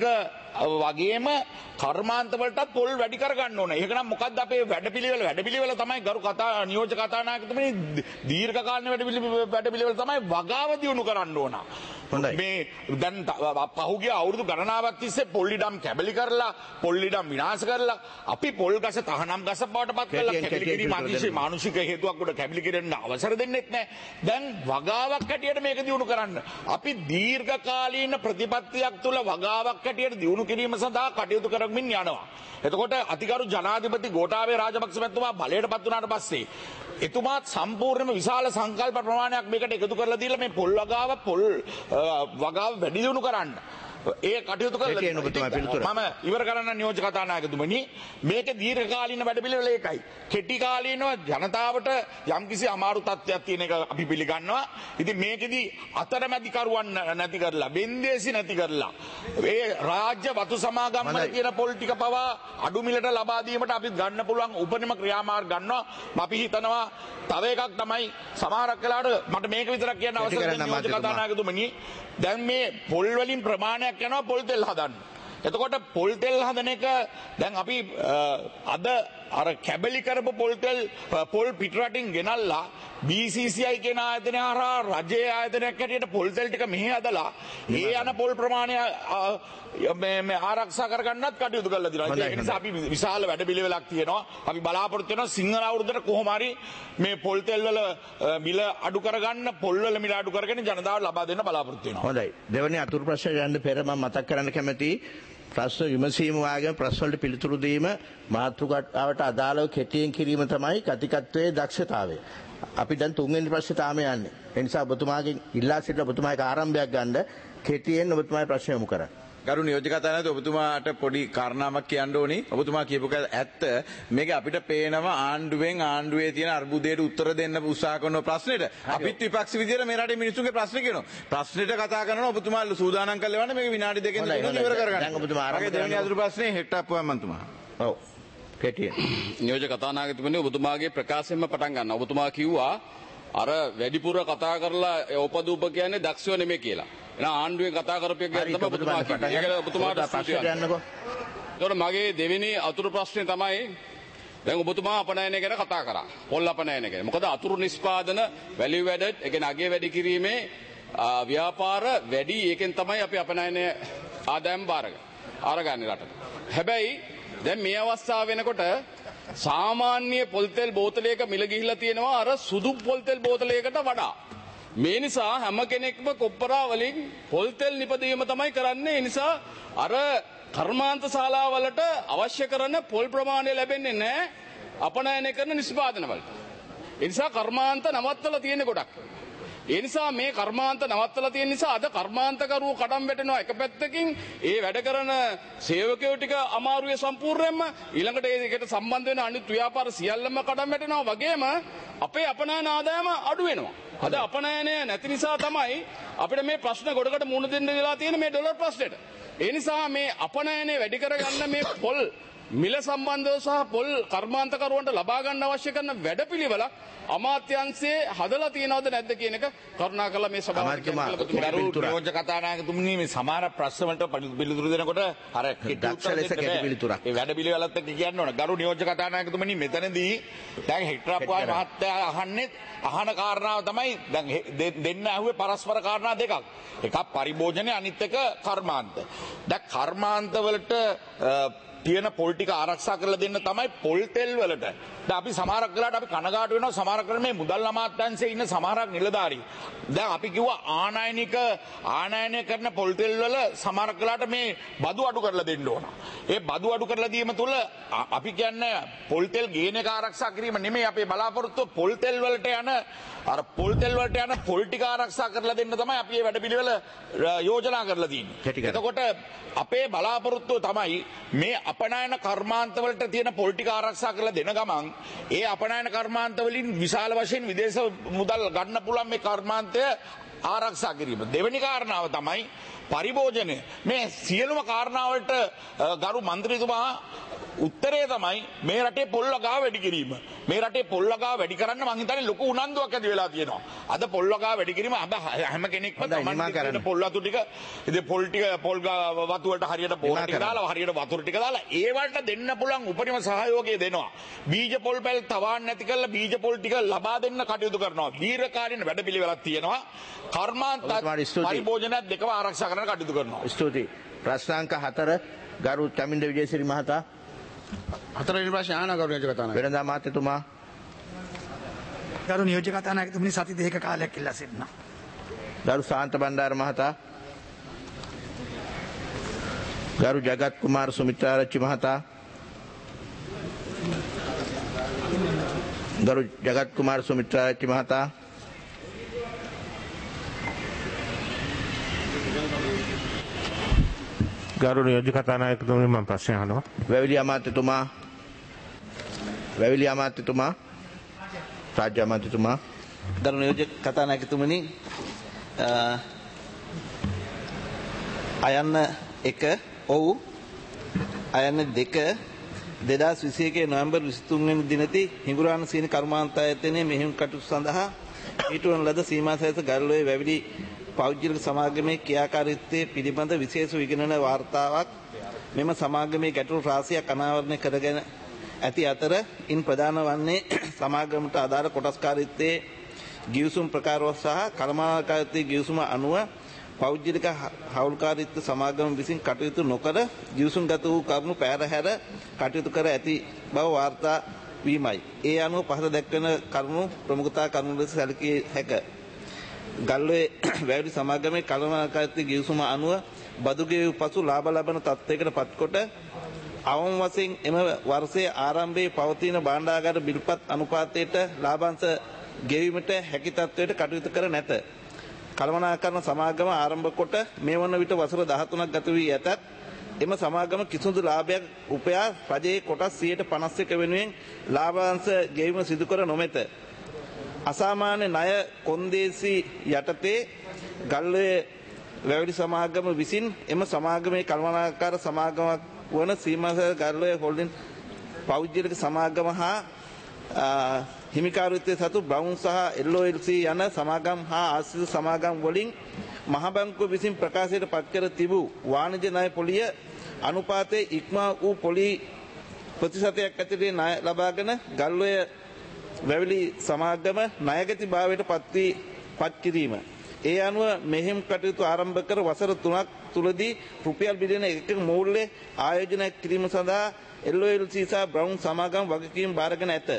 [SPEAKER 10] වගේම කර්මාන්තවලටත් පොල් වැඩි කරගන්න ඕනේ. ඒක නම් මොකද්ද අපේ වැඩපිළිවෙල තමයි ගරු නියෝජ්‍ය කතානායකතුමනි දීර්ඝකාලීන වැඩපිළිවෙල තමයි වගාව දියුණු කරන්න ඕන. මේ දැන් පහුගිය අවුරුදු ගණනාවක් තිස්සේ පොල් ඉඩම් කැබලි කරලා පොල් ඉඩම් විනාශ කරලා අපි පොල් ගස තහනම් ගස බවට පත් කරලා කැබලි කිරීම අතිශය මානුෂික හේතුවක් උඩ කැබලි කිරෙන්න අවසර දෙන්නෙත් නැහැ. දැන් වගාවක් හැටියට මේක දියුණු කරන්න. අපි දීර්ඝකාලීන ප්‍රතිපත්තියක් තුළ වගාවක් හැටියට දියුණු කිරීම සඳහා කටයුතු කරමින් යනවා. එතකොට අතිගරු ජනාධිපති ගෝඨාභය රාජපක්ෂ මැතිතුමා බලයට පත් වුණාට පස්සේ එතුමාත් සම්පූර්ණයෙන්ම විශාල සංකල්ප ප්‍රමාණයක් මේකට එකතු කරලා දීලා මේ පොල් වගාව වැඩි දියුණු කරන්න ඒ කටයුතු කරලා මම ඉවර කරන්න නියෝජ්‍ය කතානායකතුමනි මේක දීර්ඝකාලීන වැඩපිළිවෙල ඒකයි. කෙටි කාලීනව ජනතාවට යම්කිසි අමාරු තත්ත්වයක් තියෙන එක අපි පිළිගන්නවා. ඉතින් මේකෙදි අතරමැදි කරුවන් නැති කරලා බෙන්දේසි නැති කරලා ඒ රාජ්‍ය වතු සමාගම් වල තියෙන පොල් ටික පවා අඩු මිලට ලබා දීමට අපි ගන්න පුළුවන් උපරිම ක්‍රියාමාර්ග ගන්නවා. අපි හිතනවා තව එකක් තමයි සමහරක් වෙලාවට මට මේක විතරක් කියන්න අවශ්‍ය නැහැ නියෝජ්‍ය කතානායකතුමනි. දැන් මේ පොල් වලින් ප්‍රමාණයක් යනවා පොල් තෙල් හදන්න. එතකොට පොල් තෙල් හදන එක දැන් අපි අද අර කැබලි කරපු පොල් පිටරටින් ගෙනල්ලා BCCI කියන ආයතනය හරහා රජයේ ආයතනයක් හැටියට පොල් තෙල් ටික මෙහි හදලා ඒ යන පොල් ප්‍රමාණය මේ ආරක්ෂා කරගන්නත් කටයුතු කරලා දිනවා. ඒ නිසා අපි විශාල වැඩපිළිවෙලක් තියෙනවා. අපි බලාපොරොත්තු වෙනවා සිංහල අවුරුද්දට කොහොම හරි මේ පොල් තෙල් වල මිල අඩු කරගන්න පොල් වල මිල අඩු කරගෙන ජනතාවට ලබා දෙන්න බලාපොරොත්තු වෙනවා.
[SPEAKER 1] හොඳයි. දෙවෙනි අතුරු ප්‍රශ්නයට යන්න පෙර මම මතක් කරන්න කැමතියි ප්‍රශ්න විමසීම වාගේ ප්‍රශ්න වලට පිළිතුරු දීම මාතෘකාවට අදාළව කෙටියෙන් කිරීම තමයි කතිකත්වයේ දක්ෂතාවය. අපි දැන් තුන්වෙනි ප්‍රශ්නේ තාම යන්නේ. ඒ නිසා ඔබතුමාගෙන් ඉල්ලා සිටින ඔබතුමාගේ ආරම්භයක් ගන්න කෙටියෙන් ඔබතුමාගේ ප්‍රශ්න යොමු කරන්න.
[SPEAKER 6] ගරු නියෝජ්‍ය කතානායක ඔබතුමාට පොඩි කාරණාවක් කියන්න ඕනි. ඔබතුමා කියපු ඇත්ත මේක අපිට පේනවා ආණ්ඩුවේ තියෙන අර්බුදයට උත්තර දෙන්න උත්සාහ කරන ප්‍රශ්නෙට අපිත් විපක්ෂ විදියට මේ රටේ මිනිස්සුන්ගේ ප්‍රශ්න කියනවා. ප්‍රශ්නෙට කතා කරනවා ඔබතුමා සූදානම් කරලා වන්න මේක විනාඩි දෙකකින් ඉවර කරගන්න. දැන් ඔබතුමා ආරම්භ දෙවෙනි අතුරු ප්‍රශ්නේ හෙට්ට අපුවා මන්තුමා.
[SPEAKER 1] ඔව්. කෙටියෙන්.
[SPEAKER 11] නියෝජ්‍ය කතානායකතුමනි ඔබතුමාගේ ප්‍රකාශයෙන්ම පටන් ගන්න. ඔබතුමා කිව්වා අර වැඩිපුර කතා කරලා උපදූප කියන්නේ දක්ෂයෝ නෙමෙයි කියලා. එහෙනම් ආණ්ඩුවෙන් කතා කරපියක් ගැන තමයි ඔබතුමා කියන්නේ. ඒක ඔබතුමාට ප්‍රශ්නයට යන්නකෝ. ඒතකොට මගේ දෙවෙනි අතුරු ප්‍රශ්නේ තමයි දැන් ඔබතුමා අපනයනය ගැන කතා කරා. පොල් අපනයනය ගැන. මොකද අතුරු නිෂ්පාදන වැලියු ඇඩඩ් ඒ කියන්නේ අගේ වැඩි කිරීමේ ව්‍යාපාර වැඩි ඒකෙන් තමයි අපි අපනයනය ආදායම් අරගන්නේ රටට. හැබැයි දැන් මේ අවස්ථාව වෙනකොට සාමාන්‍ය පොල්තෙල් බෝතලයක මිල ගිහිල්ලා තියෙනවා අර සුදු පොල්තෙල් බෝතලයකට වඩා. මේ නිසා හැම කෙනෙක්ම කොප්පරා වලින් පොල්තෙල් නිපදවීම තමයි කරන්නේ. ඒ නිසා අර කර්මාන්ත ශාලාවලට අවශ්‍ය කරන පොල් ප්‍රමාණය ලැබෙන්නේ නැහැ අපනයනය කරන නිෂ්පාදන වලට. ඒ නිසා කර්මාන්ත නවත්තලා තියෙන ගොඩක්. ඒ නිසා මේ කර්මාන්ත නවත්තලා තියෙන නිසා අද කර්මාන්තකරුවෝ කඩම් වැටෙනවා එක පැත්තකින් ඒ වැඩ කරන සේවකයෝ ටික අමාරුවේ සම්පූර්ණයෙන්ම ඊළඟට ඒකට සම්බන්ධ වෙන අනිත් ව්‍යාපාර සියල්ලම කඩම් වැටෙනවා වගේම අපේ අපනයන ආදායම අඩු වෙනවා. අද අපනයනය නැති නිසා තමයි අපිට මේ ප්‍රශ්න ගොඩකට මුහුණ දෙන්න වෙලා තියෙන මේ ඩොලර් ප්‍රශ්නෙට. ඒ නිසා මේ අපනයනය වැඩි කරගන්න මේ පොල් මිල සම්බන්ධව සහ පොල් කර්මාන්තකරුවන්ට ලබා ගන්න අවශ්‍ය කරන වැඩපිළිවෙලක් අමාත්‍යංශයේ හදලා තියෙනවද නැද්ද කියන එක කරුණාකරලා මේ සභාවට
[SPEAKER 10] නියෝජ්‍ය කතානායකතුමනි මේ සමහර ප්‍රශ්න වලට පිළිතුරු දෙනකොට අර ඒ වැඩපිළිවෙලත් එක්ක කියන්න ඕන. ගරු නියෝජ්‍ය කතානායකතුමනි මෙතනදී දැන් හෙක්ටරපුවා මහත්තයා අහන්නේ අහන කාරණාව තමයි දැන් දෙන්න ඇහුවේ පරස්පර කාරණා දෙකක්. එකක් පරිභෝජනය අනිත් එක කර්මාන්ත. දැන් කර්මාන්ත වලට තියෙන පොල් ටික ආරක්ෂා කරලා දෙන්න තමයි පොල් තෙල් වලට. දැන් අපි සමහරක් වෙලාවට අපි කනගාටු වෙනවා සමහර කරන මේ මුදල් අමාත්‍යාංශයේ ඉන්න සමහරක් නිලධාරී. දැන් අපි කිව්වා ආනයනය කරන පොල් තෙල් වල සමහරක් වෙලාවට මේ බදු අඩු කරලා දෙන්න ඕන. ඒ බදු අඩු කරලා දීම තුල අපි කියන්නේ පොල් තෙල් ගේන එක ආරක්ෂා කිරීම නෙමෙයි අපේ බලාපොරොත්තුව පොල් තෙල් වලට යන අර පොල් තෙල් වලට යන පොල් ටික ආරක්ෂා කරලා දෙන්න තමයි අපි මේ වැඩපිළිවෙල යෝජනා කරලා තියෙන්නේ. එතකොට අපේ බලාපොරොත්තුව තමයි මේ අපනයන කර්මාන්ත වලට තියෙන පොල් ටික ආරක්ෂා කරලා දෙන ගමන් ඒ අපනයන කර්මාන්ත වලින් විශාල වශයෙන් විදේශ මුදල් ගන්න පුළුවන් මේ කර්මාන්තය ආරක්ෂා කිරීම. දෙවෙනි කාරණාව තමයි පරිභෝජනය. මේ සියලුම කාරණා වලට ගරු මන්ත්‍රීතුමා උත්තරේ තමයි මේ රටේ පොල් වගාව වැඩි කිරීම. මේ රටේ පොල් වගාව වැඩි කරන්න මං හිතන්නේ ලොකු උනන්දුවක් ඇති වෙලා තියෙනවා. අද පොල් වගාව වැඩි කිරීම හැම කෙනෙක්ම තමයි පොල් වතු ටික ඉතින් පොල් වතු වලට හරියට බෝර ටික දාලා හරියට වතුර ටික දාලා ඒ වලට දෙන්න පුළුවන් උපරිම සහයෝගය දෙනවා. බීජ පොල් පැල් තවාන් නැති කරලා බීජ පොල් ටික ලබා දෙන්න කටයුතු කරනවා. දීර්ඝකාලීන වැඩපිළිවෙලක් තියෙනවා. කර්මාන්ත පරිභෝජනයත් දෙකම ආරක්ෂා කරන්න කටයුතු කරනවා.
[SPEAKER 1] ස්තුතියි. ප්‍රශ්නාංක 4 ගරු චමින්ද විජේසිරි මහතා.
[SPEAKER 9] හතරවෙනි ප්‍රශ්න අහන ගරු නියෝජ්‍ය කතානායක.
[SPEAKER 1] වෙනදා මාත්‍යතුමා.
[SPEAKER 2] ගරු නියෝජ්‍ය කතානායකතුමනි සති දෙකක කාලයක් ඉල්ලා සිටිනවා.
[SPEAKER 1] ගරු ශාන්ත බණ්ඩාර මහතා. ගරු ජගත් කුමාර සුමිත්‍රාරච්චි මහතා. ගරු ජගත් කුමාර සුමිත්‍රාරච්චි මහතා.
[SPEAKER 12] ගරු නියෝජ්‍ය කතානායකතුමනි මම ප්‍රශ්න අහනවා.
[SPEAKER 1] වැවිලි අමාත්‍යතුමා. රාජ්‍ය අමාත්‍යතුමා.
[SPEAKER 7] ගරු නියෝජ්‍ය කතානායකතුමනි අයන්න 1 ඔව් අයන්න 2 2021 නොවැම්බර් 23 වෙනි දිනදී හිඟුරාන සීනි කර්මාන්ත ආයතනයේ මෙහෙයුම් කටයුතු සඳහා ඊටුවන ලද සීමා සහිත ගල්ඔයේ වැවිලි පෞද්ගලික සමාගමේ ක්‍රියාකාරීත්වයේ පිළිබඳ විශේෂ විගණන වාර්තාවක් මෙම සමාගමේ ගැටළු රාශියක් අනාවරණය කරගෙන ඇති අතර ඉන් ප්‍රධාන වන්නේ සමාගමට අදාළ කොටස්කාරීත්වයේ ගිවිසුම් ප්‍රකාරව සහ කර්මාකාරීත්වයේ ගිවිසුම අනුව පෞද්ගලික හවුල්කාරීත්ව සමාගම විසින් කටයුතු නොකර ගිවිසුම්ගත වූ කරුණු පැහැර කටයුතු කර ඇති බව වාර්තා වීමයි. ඒ අනුව පහත දැක්වෙන කරුණු ප්‍රමුඛතා කරුණු ලෙස සැලකිය හැකිය. ගල්ඔයේ වැවිලි සමාගමේ කළමනාකාරීත්වයේ ගිවිසුම අනුව බදු ගෙවූ පසු ලාභ ලබන තත්ත්වයකට පත්කොට අවම වශයෙන් එම වර්ෂයේ ආරම්භයේ පවතින භාණ්ඩාගාර බිල්පත් අනුපාතයට ලාභාංශ ගෙවීමට හැකි තත්ත්වයට කටයුතු කර නැත. කළමනාකරණ සමාගම ආරම්භ කොට මේ වන විට වසර 13ක් ගත වී ඇතත් එම සමාගම කිසිදු ලාභයක් උපයා රජයේ කොටස් 51 වෙනුවෙන් ලාභාංශ ගෙවීම සිදු කර නොමැත. අසාමාන්‍ය ණය කොන්දේසි යටතේ ගල්ඔයේ වැවිලි සමාගම විසින් එම සමාගමේ කළමනාකාර සමාගමක් වන සීමාසහ ගල්ඔයේ හොල්ඩින් පෞද්ගලික සමාගම හා හිමිකාරීත්වයේ සතු බ්‍රවුන් සහ LOLC යන සමාගම් හා ආශ්‍රිත සමාගම් වලින් මහ බැංකුව විසින් ප්‍රකාශයට පත් කර තිබූ වාණිජ ණය පොලිය අනුපාතයේ ඉක්මා වූ පොලි ප්‍රතිශතයක් ඇතුළේ ණය ලබාගෙන ගල්ඔය වැවිලි සමාගම ණයගති භාවයට පත් කිරීම. ඒ අනුව මෙහෙම් කටයුතු ආරම්භ කර වසර 3ක් තුලදී රුපියල් බිලියන 1ක මූල්‍ය ආයෝජනය කිරීම සඳහා LOLC සහ බ්‍රවුන් සමාගම් වගකීම් බාරගෙන ඇත.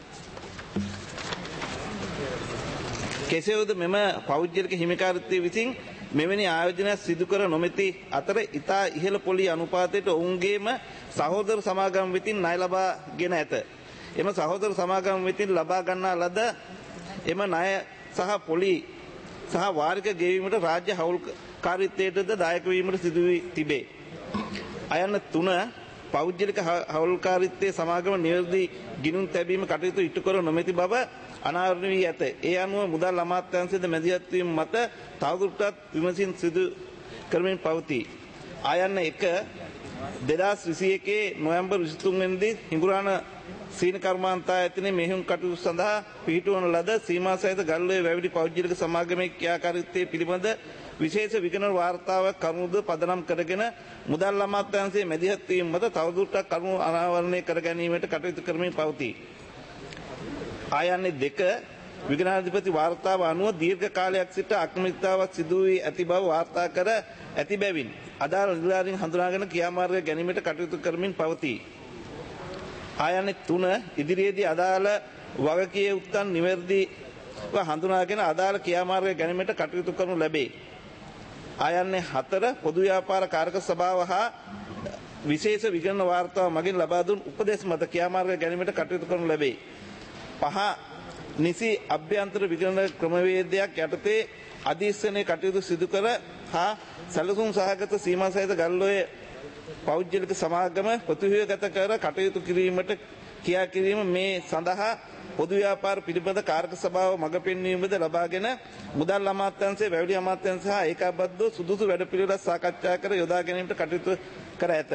[SPEAKER 7] කෙසේවද මෙම පෞද්ගලික හිමිකාරීත්වය විසින් මෙවැනි ආයෝජනයක් සිදු කර නොමැති අතර ඉතා ඉහළ පොලි අනුපාතයට ඔවුන්ගේම සහෝදර සමාගම් වෙතින් ණය ලබාගෙන ඇත. එම සහෝදර සමාගම් වෙතින් ලබා ගන්නා ලද එම ණය සහ පොලි
[SPEAKER 13] සහ වාරික ගෙවීමට රාජ්‍ය හවුල්කාරීත්වයටද දායක වීමට සිදු වී තිබේ. අයන්න 3 පෞද්ගලික හවුල්කාරීත්වයේ සමාගම නිවැරදි ගිණුම් තැබීම කටයුතු ඉටු කර නොමැති බව අනාවරණය වී ඇත. ඒ අනුව මුදල් අමාත්‍යාංශයේද මැදිහත් වීම මත තවදුරටත් විමසින් සිදු කරමින් පවතී. ආයන්න 1 2021 නොවැම්බර් 23 වෙනිදී හිඟුරාණ සීන කර්මාන්තායතනයේ මෙහෙයුම් කටයුතු සඳහා පිහිටුවන ලද සීමා සහිත ගල්ඔය වැවිලි පෞද්ගලික සමාගමේ ක්‍රියාකාරීත්වය පිළිබඳ විශේෂ විගණන වාර්තාවක් කරුණුද පදනම් කරගෙන මුදල් අමාත්‍යාංශයේ මැදිහත් වීම මත තවදුරටත් කරුණු අනාවරණය කර ගැනීමට කටයුතු කරමින් පවතී. ආයන්නේ 2 විගණනාධිපති වාර්තාව අනුව දීර්ඝ කාලයක් සිට අක්‍රමිකතාවක් සිදු වී ඇති බව වාර්තා කර ඇති බැවින් අදාළ නිලධාරීන් හඳුනාගෙන ක්‍රියාමාර්ග ගැනීමට කටයුතු කරමින් පවතී. ආයන්නේ 3 ඉදිරියේදී අදාළ වගකීම් උත්තන් නිවැරදිව හඳුනාගෙන අදාළ ක්‍රියාමාර්ග ගැනීමට කටයුතු කරනු ලැබේ. ආයන්නේ 4 පොදු ව්‍යාපාර කාරක සභාව හා විශේෂ විගණන වාර්තාව මගින් ලබා දුන් උපදෙස් මත ක්‍රියාමාර්ග ගැනීමට කටයුතු කරනු ලැබේ. 5 නිසි අභ්‍යන්තර විගණන ක්‍රමවේදයක් යටතේ අධීක්ෂණයේ කටයුතු සිදු කර හා සැලසුම් සහගත සීමා සහිත ගල්ඔය පෞද්ගලික සමාගම ප්‍රතිව්‍යුහගත කර කටයුතු කිරීමට කියා කිරීම මේ සඳහා පොදු ව්‍යාපාර පිළිබඳ කාරක සභාව මඟ පෙන්වීමද ලබාගෙන මුදල් අමාත්‍යාංශයේ වැවිලි අමාත්‍යාංශ හා ඒකාබද්ධව සුදුසු වැඩපිළිවෙළක් සාකච්ඡා කර යොදා ගැනීමට කටයුතු කර ඇත.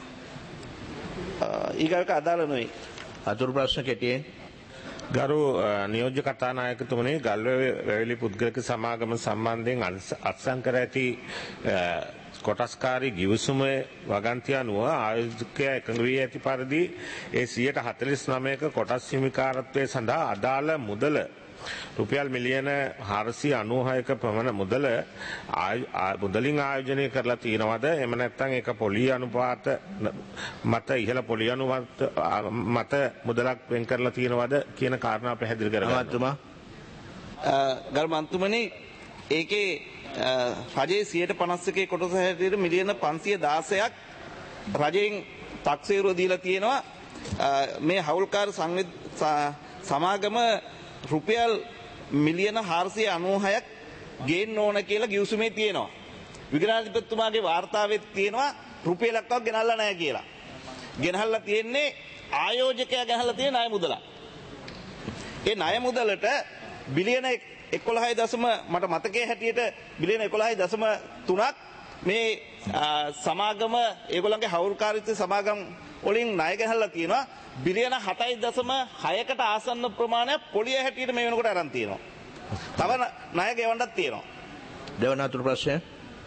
[SPEAKER 13] ඊගාක අදාළ නොවේ.
[SPEAKER 1] අතුරු ප්‍රශ්න කෙටියෙන්
[SPEAKER 12] ගරු නියෝජ්‍ය කතානායකතුමනි ගල්ඔය වැවිලි පුද්ගලික සමාගම සම්බන්ධයෙන් අත්සන් කර ඇති කොටස්කාරී ගිවිසුමේ වගන්තිය අනුව ආයෝජකයා එකඟ වී ඇති පරිදි ඒ 149ක කොටස් හිමිකාරත්වය සඳහා අදාළ මුදල රුපියල් මිලියන 496ක පමණ මුදලින් ආයෝජනය කරලා තියෙනවද? එහෙම නැත්නම් ඒක පොලි අනුපාත මත ඉහළ පොලි අනුපාත මත මුදලක් වෙන් කරලා තියෙනවද කියන කාරණා පැහැදිලි කරගන්න.
[SPEAKER 13] ගරු මන්තුමනි ඒකේ රජයේ 151 කොටස හැටියට මිලියන 516ක් රජයෙන් තක්සේරුව දීලා තියෙනවා. මේ හවුල්කාර සමාගම රුපියල් මිලියන 496ක් ගේන්න ඕන කියලා ගිවිසුමේ තියෙනවා. විගණනාධිපතිතුමාගේ වාර්තාවෙත් තියෙනවා රුපියලක්වත් ගෙනල්ලා නැහැ කියලා. ගෙනහල්ලා තියෙන්නේ ආයෝජකයා ගෙනහල්ලා තියෙන ණය මුදල. ඒ ණය මුදලට බිලියන 11 මට මතකයේ හැටියට බිලියන 11.3ක් මේ සමාගම ඒගොල්ලන්ගේ හවුල්කාරීත්ව සමාගම් වලින් ණය ගෙනහල්ලා තියෙනවා. බිලියන 7.6කට ආසන්න ප්‍රමාණයක් පොලිය හැටියට මේ වෙනකොට අරන් තියෙනවා. තව ණය ගෙවන්නත් තියෙනවා.
[SPEAKER 1] දෙවන අතුරු ප්‍රශ්නය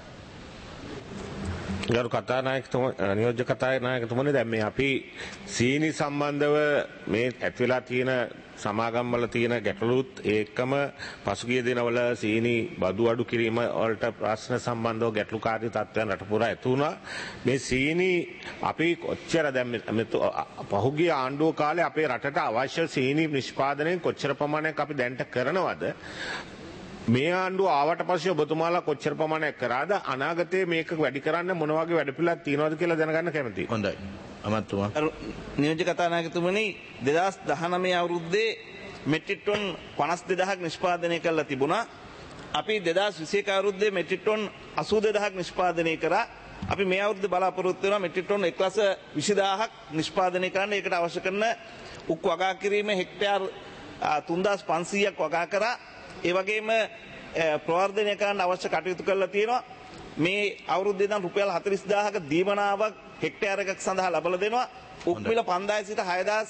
[SPEAKER 12] ගරු කතානායකතුමනි නියෝජ්‍ය කතානායකතුමනි දැන් මේ අපි සීනි සම්බන්ධව මේ ඇති වෙලා තියෙන සමාගම් වල තියෙන ගැටලුත් ඒකම පසුගිය දිනවල සීනි බදු අඩු කිරීම වලට ප්‍රශ්න සම්බන්ධව ගැටලුකාරී තත්ත්වයන් රට පුරා ඇති වුණා. මේ සීනි අපි කොච්චර දැන් පහුගිය ආණ්ඩුව කාලේ අපේ රටට අවශ්‍ය සීනි නිෂ්පාදනයෙන් කොච්චර ප්‍රමාණයක් අපි දැන්ට කරනවද? මේ ආණ්ඩුව ආවට පස්සේ ඔබතුමාලා කොච්චර ප්‍රමාණයක් කරාද? අනාගතයේ මේක වැඩි කරන්න මොන වගේ වැඩපිළිවෙලක් තියෙනවද කියලා දැනගන්න කැමතියි.
[SPEAKER 1] හොඳයි. අමාත්‍යතුමා.
[SPEAKER 13] නියෝජ්‍ය කතානායකතුමනි 2019 අවුරුද්දේ මෙට්‍රික් ටොන් 52000ක් නිෂ්පාදනය කරලා තිබුණා. අපි 2021 අවුරුද්දේ මෙට්‍රික් ටොන් 82000ක් නිෂ්පාදනය කරා. අපි මේ අවුරුද්දේ බලාපොරොත්තු වෙනවා මෙට්‍රික් ටොන් 1,20,000ක් නිෂ්පාදනය කරන්න. ඒකට අවශ්‍ය කරන උක් වගා කිරීම හෙක්ටයාර් 3500ක් වගා කරා. ඒ වගේම ප්‍රවර්ධනය කරන්න අවශ්‍ය කටයුතු කරලා තියෙනවා. මේ අවුරුද්දේ ඉඳන් රුපියල් 40000ක දීමනාවක් හෙක්ටයාර් එකක් සඳහා ලබලා දෙනවා. උක් මිල 5000 සිට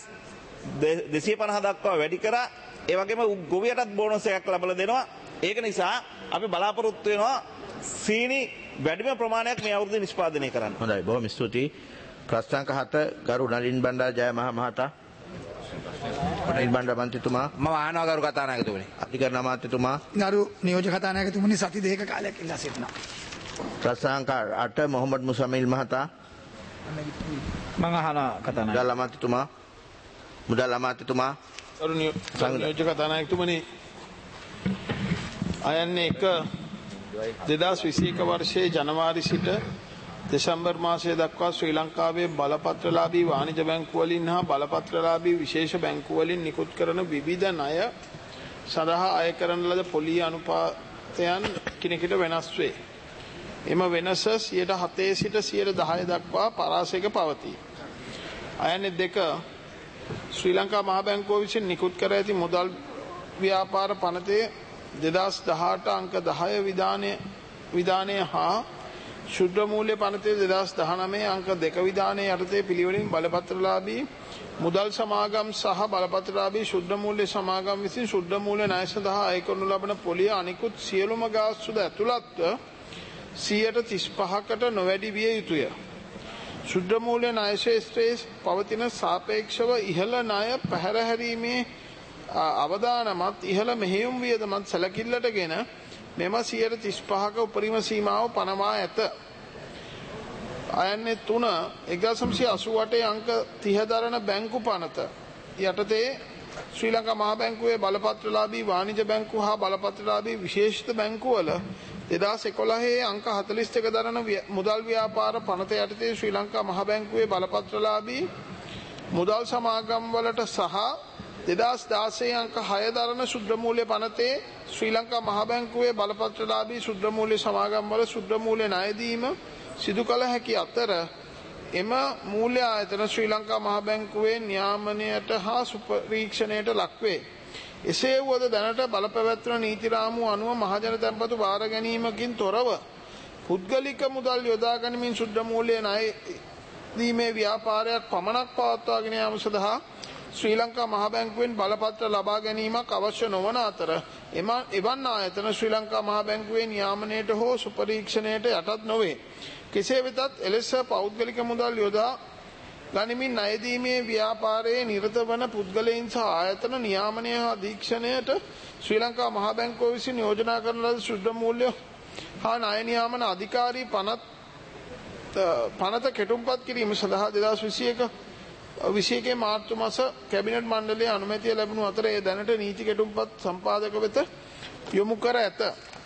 [SPEAKER 13] 6250 දක්වා වැඩි කරා. ඒ වගේම ගොවියටත් බෝනස් එකක් ලබලා දෙනවා. ඒක නිසා අපි බලාපොරොත්තු වෙනවා සීනි වැඩිම ප්‍රමාණයක් මේ අවුරුද්දේ නිෂ්පාදනය කරන්න.
[SPEAKER 1] හොඳයි. බොහොම ස්තුතියි. ප්‍රශ්නාංක 7 ගරු නලින් බණ්ඩාර ජයමහා මහතා. නලින් බණ්ඩාර මන්ත්‍රීතුමා.
[SPEAKER 6] මම අහනවා ගරු කතානායකතුමනි.
[SPEAKER 1] අධිකරණ අමාත්‍යතුමා.
[SPEAKER 2] ගරු නියෝජ්‍ය කතානායකතුමනි සති දෙකක කාලයක් ඉල්ලා සිටිනවා.
[SPEAKER 1] ප්‍රශ්නාංක 8 මොහොමඩ් මුසමිල් මහතා.
[SPEAKER 14] මම අහනවා කතානායක.
[SPEAKER 1] මුදල් අමාත්‍යතුමා. මුදල් අමාත්‍යතුමා.
[SPEAKER 15] ගරු නියෝජ්‍ය කතානායකතුමනි අයන්නේ 2021 වර්ෂයේ ජනවාරි සිට දෙසැම්බර් මාසය දක්වා ශ්‍රී ලංකාවේ බලපත්‍රලාභී වාණිජ බැංකු වලින් හා බලපත්‍රලාභී විශේෂ බැංකු වලින් නිකුත් කරන විවිධ ණය සඳහා අය කරන ලද පොලී පනතයන් කෙනෙකුට වෙනස් වේ. එම වෙනස 7% සිට 10% දක්වා පරාසයක පවතී. අයන 2 ශ්‍රී ලංකා මහා බැංකුව විසින් නිකුත් කර ඇති මුදල් ව්‍යාපාර පනතේ 2018 අංක 10 විධානය හා ශුද්ධ මූල්‍ය පනතේ 2019 අංක 2 විධානයේ යටතේ පිළිවෙලින් බලපත්‍රලාභී මුදල් සමාගම් සහ බලපත්‍රලාභී ශුද්ධ මූල්‍ය සමාගම් විසින් ශුද්ධ මූල්‍ය ණය සඳහා අය කරනු ලබන පොලිය අනිකුත් සියලුම ගාස්තුද ඇතුළත්ව 35%කට නොවැඩි විය යුතුය. ශුද්ධ මූල්‍ය ණය ශේෂ්ත්‍රයේ පවතින සාපේක්ෂව ඉහළ ණය පැහැරහැරීමේ අවදානමත් ඉහළ මෙහෙයුම් වියදමත් සැලකිල්ලටගෙන මෙම 35%ක උපරිම සීමාව පනවා ඇත. අයන්නේ 3 1988 අංක 30 දරන බැංකු පනත යටතේ ශ්‍රී ලංකා මහා බැංකුවේ බලපත්‍රලාභී වාණිජ බැංකු හා බලපත්‍රලාභී විශේෂිත බැංකුවල 2011 අංක 41 දරන මුදල් ව්‍යාපාර පනත යටතේ ශ්‍රී ලංකා මහා බැංකුවේ බලපත්‍රලාභී මුදල් සමාගම් වලට සහ 2016 අංක 6 දරන ශුද්ධ මූල්‍ය පනතේ ශ්‍රී ලංකා මහා බැංකුවේ බලපත්‍රලාභී ශුද්ධ මූල්‍ය සමාගම් වල ශුද්ධ මූල්‍ය ණය දීම සිදු කළ හැකි අතර එම මූල්‍ය ආයතන ශ්‍රී ලංකා මහා බැංකුවේ නියාමනයට හා සුපරීක්ෂණයට ලක්වේ. එසේ වුවද දැනට බලපැවැත්වෙන නීති රාමුව අනුව මහජන තැන්පතු බාර ගැනීමකින් තොරව පුද්ගලික මුදල් යොදා ගනිමින් ශුද්ධ මූල්‍ය ණය දීමේ ව්‍යාපාරයක් පමණක් පවත්වාගෙන යාම සඳහා ශ්‍රී ලංකා මහා බැංකුවෙන් බලපත්‍ර ලබා ගැනීමක් අවශ්‍ය නොවන අතර එවන් ආයතන ශ්‍රී ලංකා මහා බැංකුවේ නියාමනයට හෝ සුපරීක්ෂණයට යටත් නොවේ. කෙසේ වෙතත් එලෙස පෞද්ගලික මුදල් යොදා ගනිමින් ණය දීමේ ව්‍යාපාරයේ නිරත වන පුද්ගලයන් සහ ආයතන නියාමනය හා අධීක්ෂණයට ශ්‍රී ලංකා මහා බැංකුව විසින් යෝජනා කරන ලද ශුද්ධ මූල්‍ය හා ණය නියාමන අධිකාරී පනත කෙටුම්පත් කිරීම සඳහා 2021 මාර්තු මාස කැබිනට් මණ්ඩලයේ අනුමැතිය ලැබුණු අතර ඒ දැනට නීති කෙටුම්පත් සම්පාදක වෙත යොමු කර ඇත.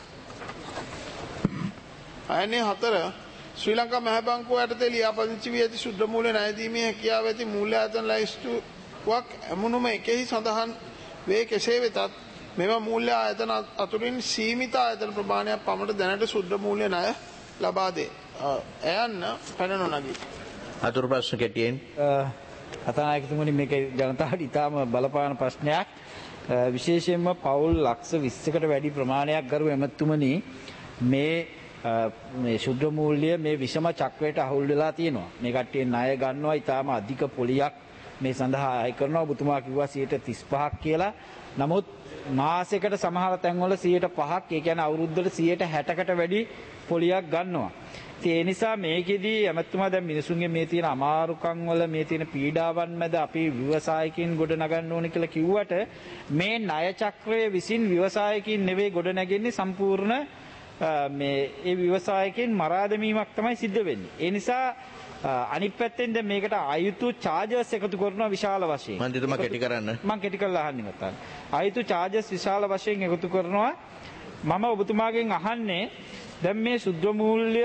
[SPEAKER 15] අයනේ 4 ශ්‍රී ලංකා මහා බැංකුව යටතේ ලියාපදිංචි වී ඇති ශුද්ධ මූල්‍ය ණය දීමේ හැකියාව ඇති මූල්‍ය ආයතන ලැයිස්තුවක් එමුණුම එකෙහි සඳහන් වේ. කෙසේ වෙතත් මෙම මූල්‍ය ආයතන අතුරින් සීමිත ආයතන ප්‍රමාණයක් පමණ දැනට ශුද්ධ මූල්‍ය ණය ලබා දේ. එයන්න පැන නොනගී.
[SPEAKER 1] අතුරු ප්‍රශ්න කෙටියෙන්
[SPEAKER 14] කතානායකතුමනි මේක ජනතාවට ඉතාම බලපාන ප්‍රශ්නයක්. විශේෂයෙන්ම පවුල් ලක්ෂ 20කට වැඩි ප්‍රමාණයක් ගරු එමතුමනි මේ ශුද්ධ මූල්‍ය මේ විෂම චක්‍රයට අහුල් වෙලා තියෙනවා. මේ කට්ටිය ණය ගන්නවා ඉතාම අධික පොලියක් මේ සඳහා අය කරනවා. ඔබතුමා කිව්වා 35% කියලා. නමුත් මාසයකට සමහර තැන්වල 5%ක් ඒ කියන්නේ අවුරුද්දට 60%කට වැඩි පොලියක් ගන්නවා. ඒ නිසා මේකෙදී එමතුමා දැන් මිනිසුන්ගේ මේ තියෙන අමාරුකම් වල මේ තියෙන පීඩාවන් මැද අපි ව්‍යවසායකින් ගොඩ නගන්න ඕනේ කියලා කිව්වට මේ ණය චක්‍රයේ විසින් ව්‍යවසායකින් නෙවෙයි ගොඩ නැගෙන්නේ සම්පූර්ණ මේ ඒ ව්‍යවසායකින් මරා දැමීමක් තමයි සිද්ධ වෙන්නේ. ඒ නිසා අනිත් පැත්තෙන් දැන් මේකට ආයුතු චාර්ජස් එකතු කරනවා විශාල වශයෙන්.
[SPEAKER 1] මම දෙතුමා කෙටි කරන්න. මම
[SPEAKER 14] කෙටි කරලා අහන්නේ නැත්නම්. ආයුතු චාර්ජස් විශාල වශයෙන් එකතු කරනවා. මම ඔබතුමාගෙන් අහන්නේ දැන් මේ ශුද්ධ මූල්‍ය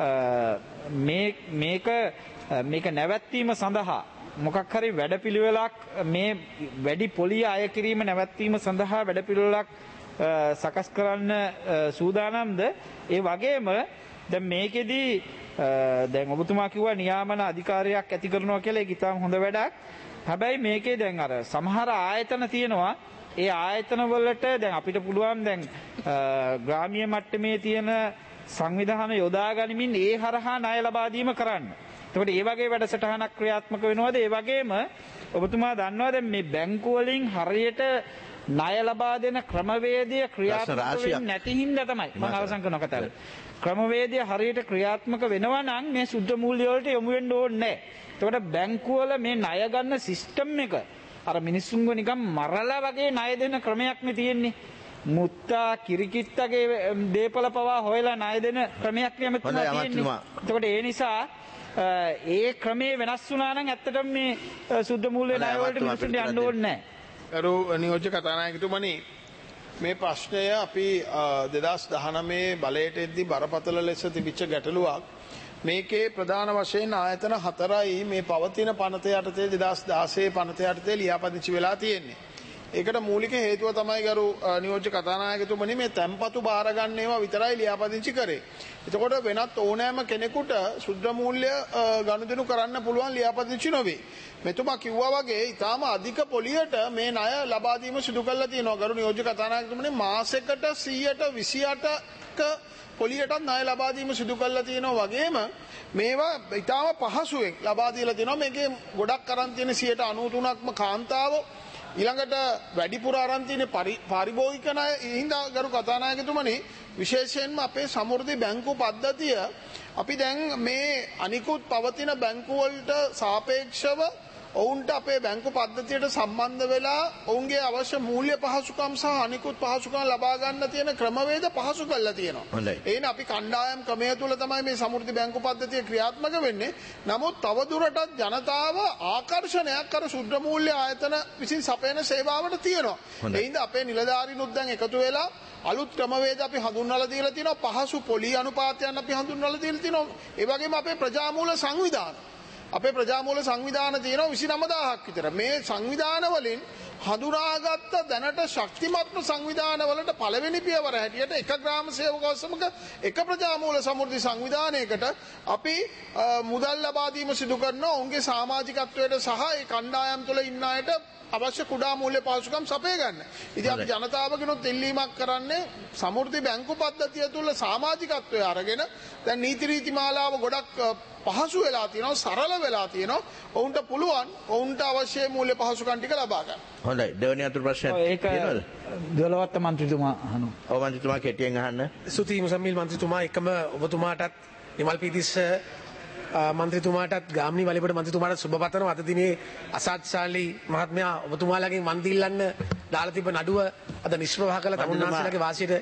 [SPEAKER 14] මේක නැවැත්වීම සඳහා මොකක් හරි වැඩපිළිවෙලක් මේ වැඩි පොලිය අය කිරීම නැවැත්වීම සඳහා වැඩපිළිවෙලක් සකස් කරන්න සූදානම්ද? ඒ වගේම දැන් මේකෙදී දැන් ඔබතුමා කිව්වා නියාමන අධිකාරියක් ඇති කරනවා කියලා. ඒක ඉතාම හොඳ වැඩක්. හැබැයි මේකේ දැන් අර සමහර ආයතන තියෙනවා. ඒ ආයතන වලට දැන් අපිට පුළුවන් දැන් ග්‍රාමීය මට්ටමේ තියෙන සංවිධාන යොදා ගනිමින් ඒ හරහා ණය ලබා දීම කරන්න. එතකොට ඒ වගේ වැඩසටහනක් ක්‍රියාත්මක වෙනවද? ඒ වගේම ඔබතුමා දන්නවද මේ බැංකු වලින් හරියට ණය ලබා දෙන ක්‍රමවේදය ක්‍රියාත්මක වෙන්නේ නැති හින්දා තමයි මම අවසන් කරන කතාව. ක්‍රමවේදය හරියට ක්‍රියාත්මක වෙනවා නම් මේ සුද්ධ මූල්‍ය වලට යොමු වෙන්න ඕනේ නැහැ. එතකොට බැංකු වල මේ ණය ගන්න සිස්ටම් එක අර මිනිස්සුන්ව නිකන් මරලා වගේ ණය දෙන ක්‍රමයක් නේ තියෙන්නේ. මුත්තා කිරිකිත්තගේ දීපල පවා හොයලා ණය දෙන ක්‍රමයක් නේ මෙතන තියෙන්නේ. එතකොට ඒ නිසා ඒ ක්‍රමේ වෙනස් වුණා නම් ඇත්තටම මේ සුද්ධ මූල්‍ය ණය වලට මිනිස්සුන්ට යන්න ඕනේ නැහැ.
[SPEAKER 15] ගරු නියෝජ්‍ය කතානායකතුමනි, මේ ප්‍රශ්නය අපි 2019 බලයට එද්දී බරපතල ලෙස තිබිච්ච ගැටලුවක්. මේකේ ප්‍රධාන වශයෙන් ආයතන 4යි මේ පවතින පනත යටතේ 2016 පනත යටතේ ලියාපදිංචි වෙලා තියෙන්නේ. ඒකට මූලික හේතුව තමයි ගරු නියෝජ්‍ය කතානායකතුමනි මේ තැන්පතු බාර ගන්න ඒවා විතරයි ලියාපදිංචි කරේ. එතකොට වෙනත් ඕනෑම කෙනෙකුට ශුද්ධ මූල්‍ය ගනුදෙනු කරන්න පුළුවන් ලියාපදිංචි නොවේ. මෙතුමා කිව්වා වගේ ඊටාම අධික පොලියට මේ ණය ලබා දීම සිදු කරලා තියෙනවා. ගරු නියෝජ්‍ය කතානායකතුමනි මාසෙකට 128ක පොලියටත් ණය ලබා දීම සිදු කරලා තියෙනවා වගේම මේවා ඊටාම පහසුවෙන් ලබා දීලා තියෙනවා. මේකේ ගොඩක් අරන් තියෙන 93%ක්ම කාන්තාව ඊළඟට වැඩිපුර අරන් තියෙන පාරිභෝගික ණය. හින්දා ගරු කතානායකතුමනි විශේෂයෙන්ම අපේ සමෘද්ධි බැංකු පද්ධතිය අපි දැන් මේ අනිකුත් පවතින බැංකු වලට සාපේක්ෂව ඔවුන්ට අපේ බැංකු පද්ධතියට සම්බන්ධ වෙලා ඔවුන්ගේ අවශ්‍ය මූල්‍ය පහසුකම් සහ අනිකුත් පහසුකම් ලබා ගන්න තියෙන ක්‍රමවේද පහසු කරලා තියෙනවා. ඒන අපි කණ්ඩායම් ක්‍රමය තුළ තමයි මේ සමෘද්ධි බැංකු පද්ධතිය ක්‍රියාත්මක වෙන්නේ. නමුත් තවදුරටත් ජනතාව ආකර්ෂණයක් අර ශුද්ධ මූල්‍ය ආයතන විසින් සපයන සේවාවට තියෙනවා. ඒ හින්දා අපේ නිලධාරීනුත් දැන් එකතු වෙලා අලුත් ක්‍රමවේද අපි හඳුන්වලා දීලා තියෙනවා. පහසු පොලි අනුපාතයන් අපි හඳුන්වලා දීලා තියෙනවා. ඒ වගේම අපේ ප්‍රජාමූල සංවිධාන අපේ ප්‍රජාමූල සංවිධාන තියෙනවා 29000ක් විතර. මේ සංවිධාන වලින් හඳුනාගත්ත දැනට ශක්තිමත්ම සංවිධාන වලට පළවෙනි පියවර හැටියට එක ග්‍රාම සේවකවසමක එක ප්‍රජාමූල සමෘද්ධි සංවිධානයකට අපි මුදල් ලබා දීම සිදු කරනවා. ඔවුන්ගේ සමාජිකත්වයට සහ ඒ කණ්ඩායම් තුළ ඉන්න අයට අවශ්‍ය කුඩා මූල්‍ය පහසුකම් සපය ගන්න. ඉතින් අපි ජනතාවගෙනුත් ඉල්ලීමක් කරන්නේ සමෘද්ධි බැංකු පද්ධතිය තුළ සමාජිකත්වය අරගෙන දැන් නීති රීති මාලාව ගොඩක් පහසු වෙලා තියෙනවා, සරල වෙලා තියෙනවා. ඔවුන්ට පුළුවන් ඔවුන්ට අවශ්‍ය මූල්‍ය පහසුකම් ටික ලබා ගන්න.
[SPEAKER 1] හොඳයි. දෙවෙනි අතුරු ප්‍රශ්නයක් තියෙනවද?
[SPEAKER 14] දොළවත්ත මන්ත්‍රීතුමා අහනවා.
[SPEAKER 1] ඔව් මන්ත්‍රීතුමා කෙටියෙන් අහන්න.
[SPEAKER 16] ස්තුතියි මුසම්මිල් මන්ත්‍රීතුමා. එකම ඔබතුමාටත් නිමල් පීතිස්ස මන්ත්‍රීතුමාටත් ගාමිණී වලිපොඩ මන්ත්‍රීතුමාටත් සුබ පතනවා. අද දිනේ අසාත්ශාලී මහත්මයා ඔබතුමාලගෙන් වන්දි ඉල්ලන්න දාලා තිබ්බ නඩුව අද නිෂ්ප්‍රභා කළ තමුන්නාන්සේලාගේ වාසියට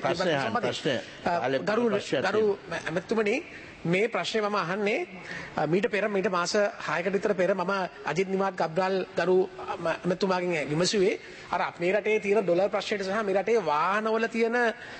[SPEAKER 16] ගරු ඇමතුමනි මේ ප්‍රශ්නේ මම අහන්නේ මීට මාස 6කට විතර පෙර මම අජිත් නිමාත් ගබ්‍රාල් ගරු ඇමතුමාගෙන් විමසුවේ අර මේ රටේ තියෙන ඩොලර් ප්‍රශ්නයට සහ මේ රටේ වාහනවල තියෙන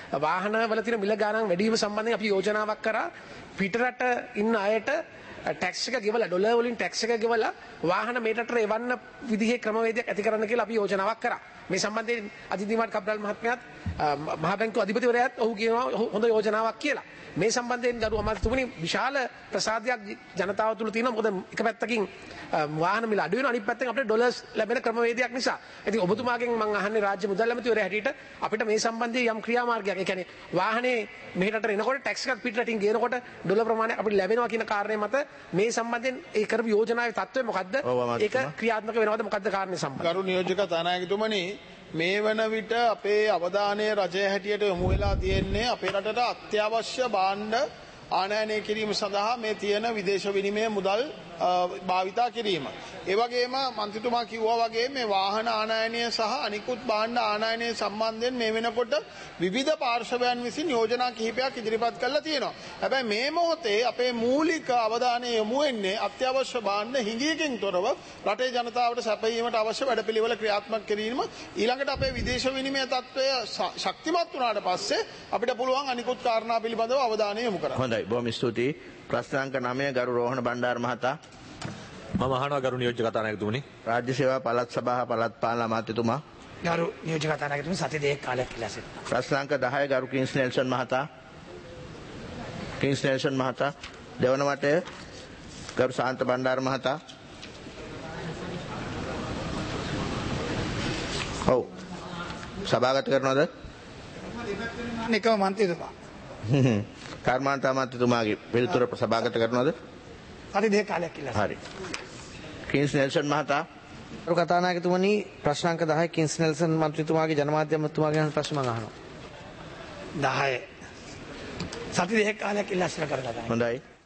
[SPEAKER 16] මිල ගාණන් වැඩි වීම සම්බන්ධයෙන් අපි යෝජනාවක් කරා පිටරට ඉන්න අයට ටැක්ස් එක ගෙවලා ඩොලර් වලින් ටැක්ස් එක ගෙවලා වාහන මේ රටට එවන්න විදිහේ ක්‍රමවේදයක් ඇති කරන්න කියලා අපි යෝජනාවක් කරා. මේ සම්බන්ධයෙන් අජිත් නිමාත් ගබ්‍රාල් මහත්මයාත් මහා බැංකුවේ අධිපතිවරයාත් ඔහු කියනවා හොඳ යෝජනාවක් කියලා. මේ සම්බන්ධයෙන් ගරු අමාත්‍යතුමනි විශාල ප්‍රසාදයක් ජනතාව තුළ තියෙනවා. මොකද එක පැත්තකින් වාහන මිල අඩු වෙනවා, අනිත් පැත්තෙන් අපිට ඩොලර්ස් ලැබෙන ක්‍රමවේදයක් නිසා. ඉතින් ඔබතුමාගෙන් මම අහන්නේ රාජ්‍ය මුදල් ඇමතිවරයා හැටියට අපිට මේ සම්බන්ධයෙන් යම් ක්‍රියාමාර්ගයක්, ඒ කියන්නේ වාහනේ මෙහෙට එනකොට ටැක්ස් එකක් පිටරටින් ගේනකොට ඩොලර් ප්‍රමාණය අපිට ලැබෙනවා කියන කාරණේ මත මේ සම්බන්ධයෙන් ඒ කරපු යෝජනාවේ තත්ත්වය මොකද්ද? ඒක ක්‍රියාත්මක වෙනවද? මොකද්ද කාරණේ සම්බන්ධ?
[SPEAKER 15] ගරු නියෝජක තානායකතුමනි, මේ වන විට අපේ අවධානය රජය හැටියට යොමු වෙලා තියෙන්නේ අපේ රටට අත්‍යවශ්‍ය භාණ්ඩ ආනයනය කිරීම සඳහා මේ තියෙන විදේශ විනිමය මුදල් භාවිතා කිරීම. ඒ වගේම මන්ත්‍රීතුමා කිව්වා වගේ මේ වාහන ආනයනය සහ අනිකුත් භාණ්ඩ ආනයනය සම්බන්ධයෙන් මේ වෙනකොට විවිධ පාර්ශවයන් විසින් යෝජනා කිහිපයක් ඉදිරිපත් කරලා තියෙනවා. හැබැයි මේ මොහොතේ අපේ මූලික අවධානය යොමු වෙන්නේ අත්‍යවශ්‍ය භාණ්ඩ හිඟියකින් තොරව රටේ ජනතාවට සැපයීමට අවශ්‍ය වැඩපිළිවෙල ක්‍රියාත්මක කිරීම. ඊළඟට අපේ විදේශ විනිමය තත්ත්වය ශක්තිමත් වුණාට පස්සේ අපිට පුළුවන් අනිකුත් කාරණා පිළිබඳව අවධානය යොමු කරන්න.
[SPEAKER 1] හොඳයි. බොහොම ස්තුතියි. ප්‍රශ්න අංක 9 ගරු රෝහණ බණ්ඩාර මහතා.
[SPEAKER 17] මම අහනවා ගරු නියෝජ්‍ය කතානායකතුමනි.
[SPEAKER 1] රාජ්‍ය සේවා පළාත් සභා පළාත් පාලන අමාත්‍යතුමා.
[SPEAKER 2] ගරු නියෝජ්‍ය කතානායකතුමනි සති දෙකක් කාලයක් ඉල්ලා සිටිනවා.
[SPEAKER 1] ප්‍රශ්න අංක 10 ගරු කින්ස් නෙල්සන් මහතා. කින්ස් නෙල්සන් මහතා. දෙවන වටය ගරු ශාන්ත බණ්ඩාර මහතා. ඔව්. සභාගත කරනවද?
[SPEAKER 2] නිකම මන්ත්‍රීතුමා.
[SPEAKER 1] කර්මාන්ත අමාත්‍යතුමාගේ පිළිතුර සභාගත කරනවද?
[SPEAKER 2] හරි දෙක කාලයක් ඉල්ලා.
[SPEAKER 1] හරි. කින්ස් නෙල්සන් මහතා.
[SPEAKER 7] ගරු කතානායකතුමනි ප්‍රශ්න අංක 10 කින්ස් නෙල්සන් මන්ත්‍රීතුමාගේ ජනමාධ්‍ය අමාත්‍යතුමාගේ ප්‍රශ්න මම අහනවා.
[SPEAKER 2] 10 සති දෙක කාලයක් ඉල්ලා ඉස්සර කරගන්න.
[SPEAKER 1] හොඳයි.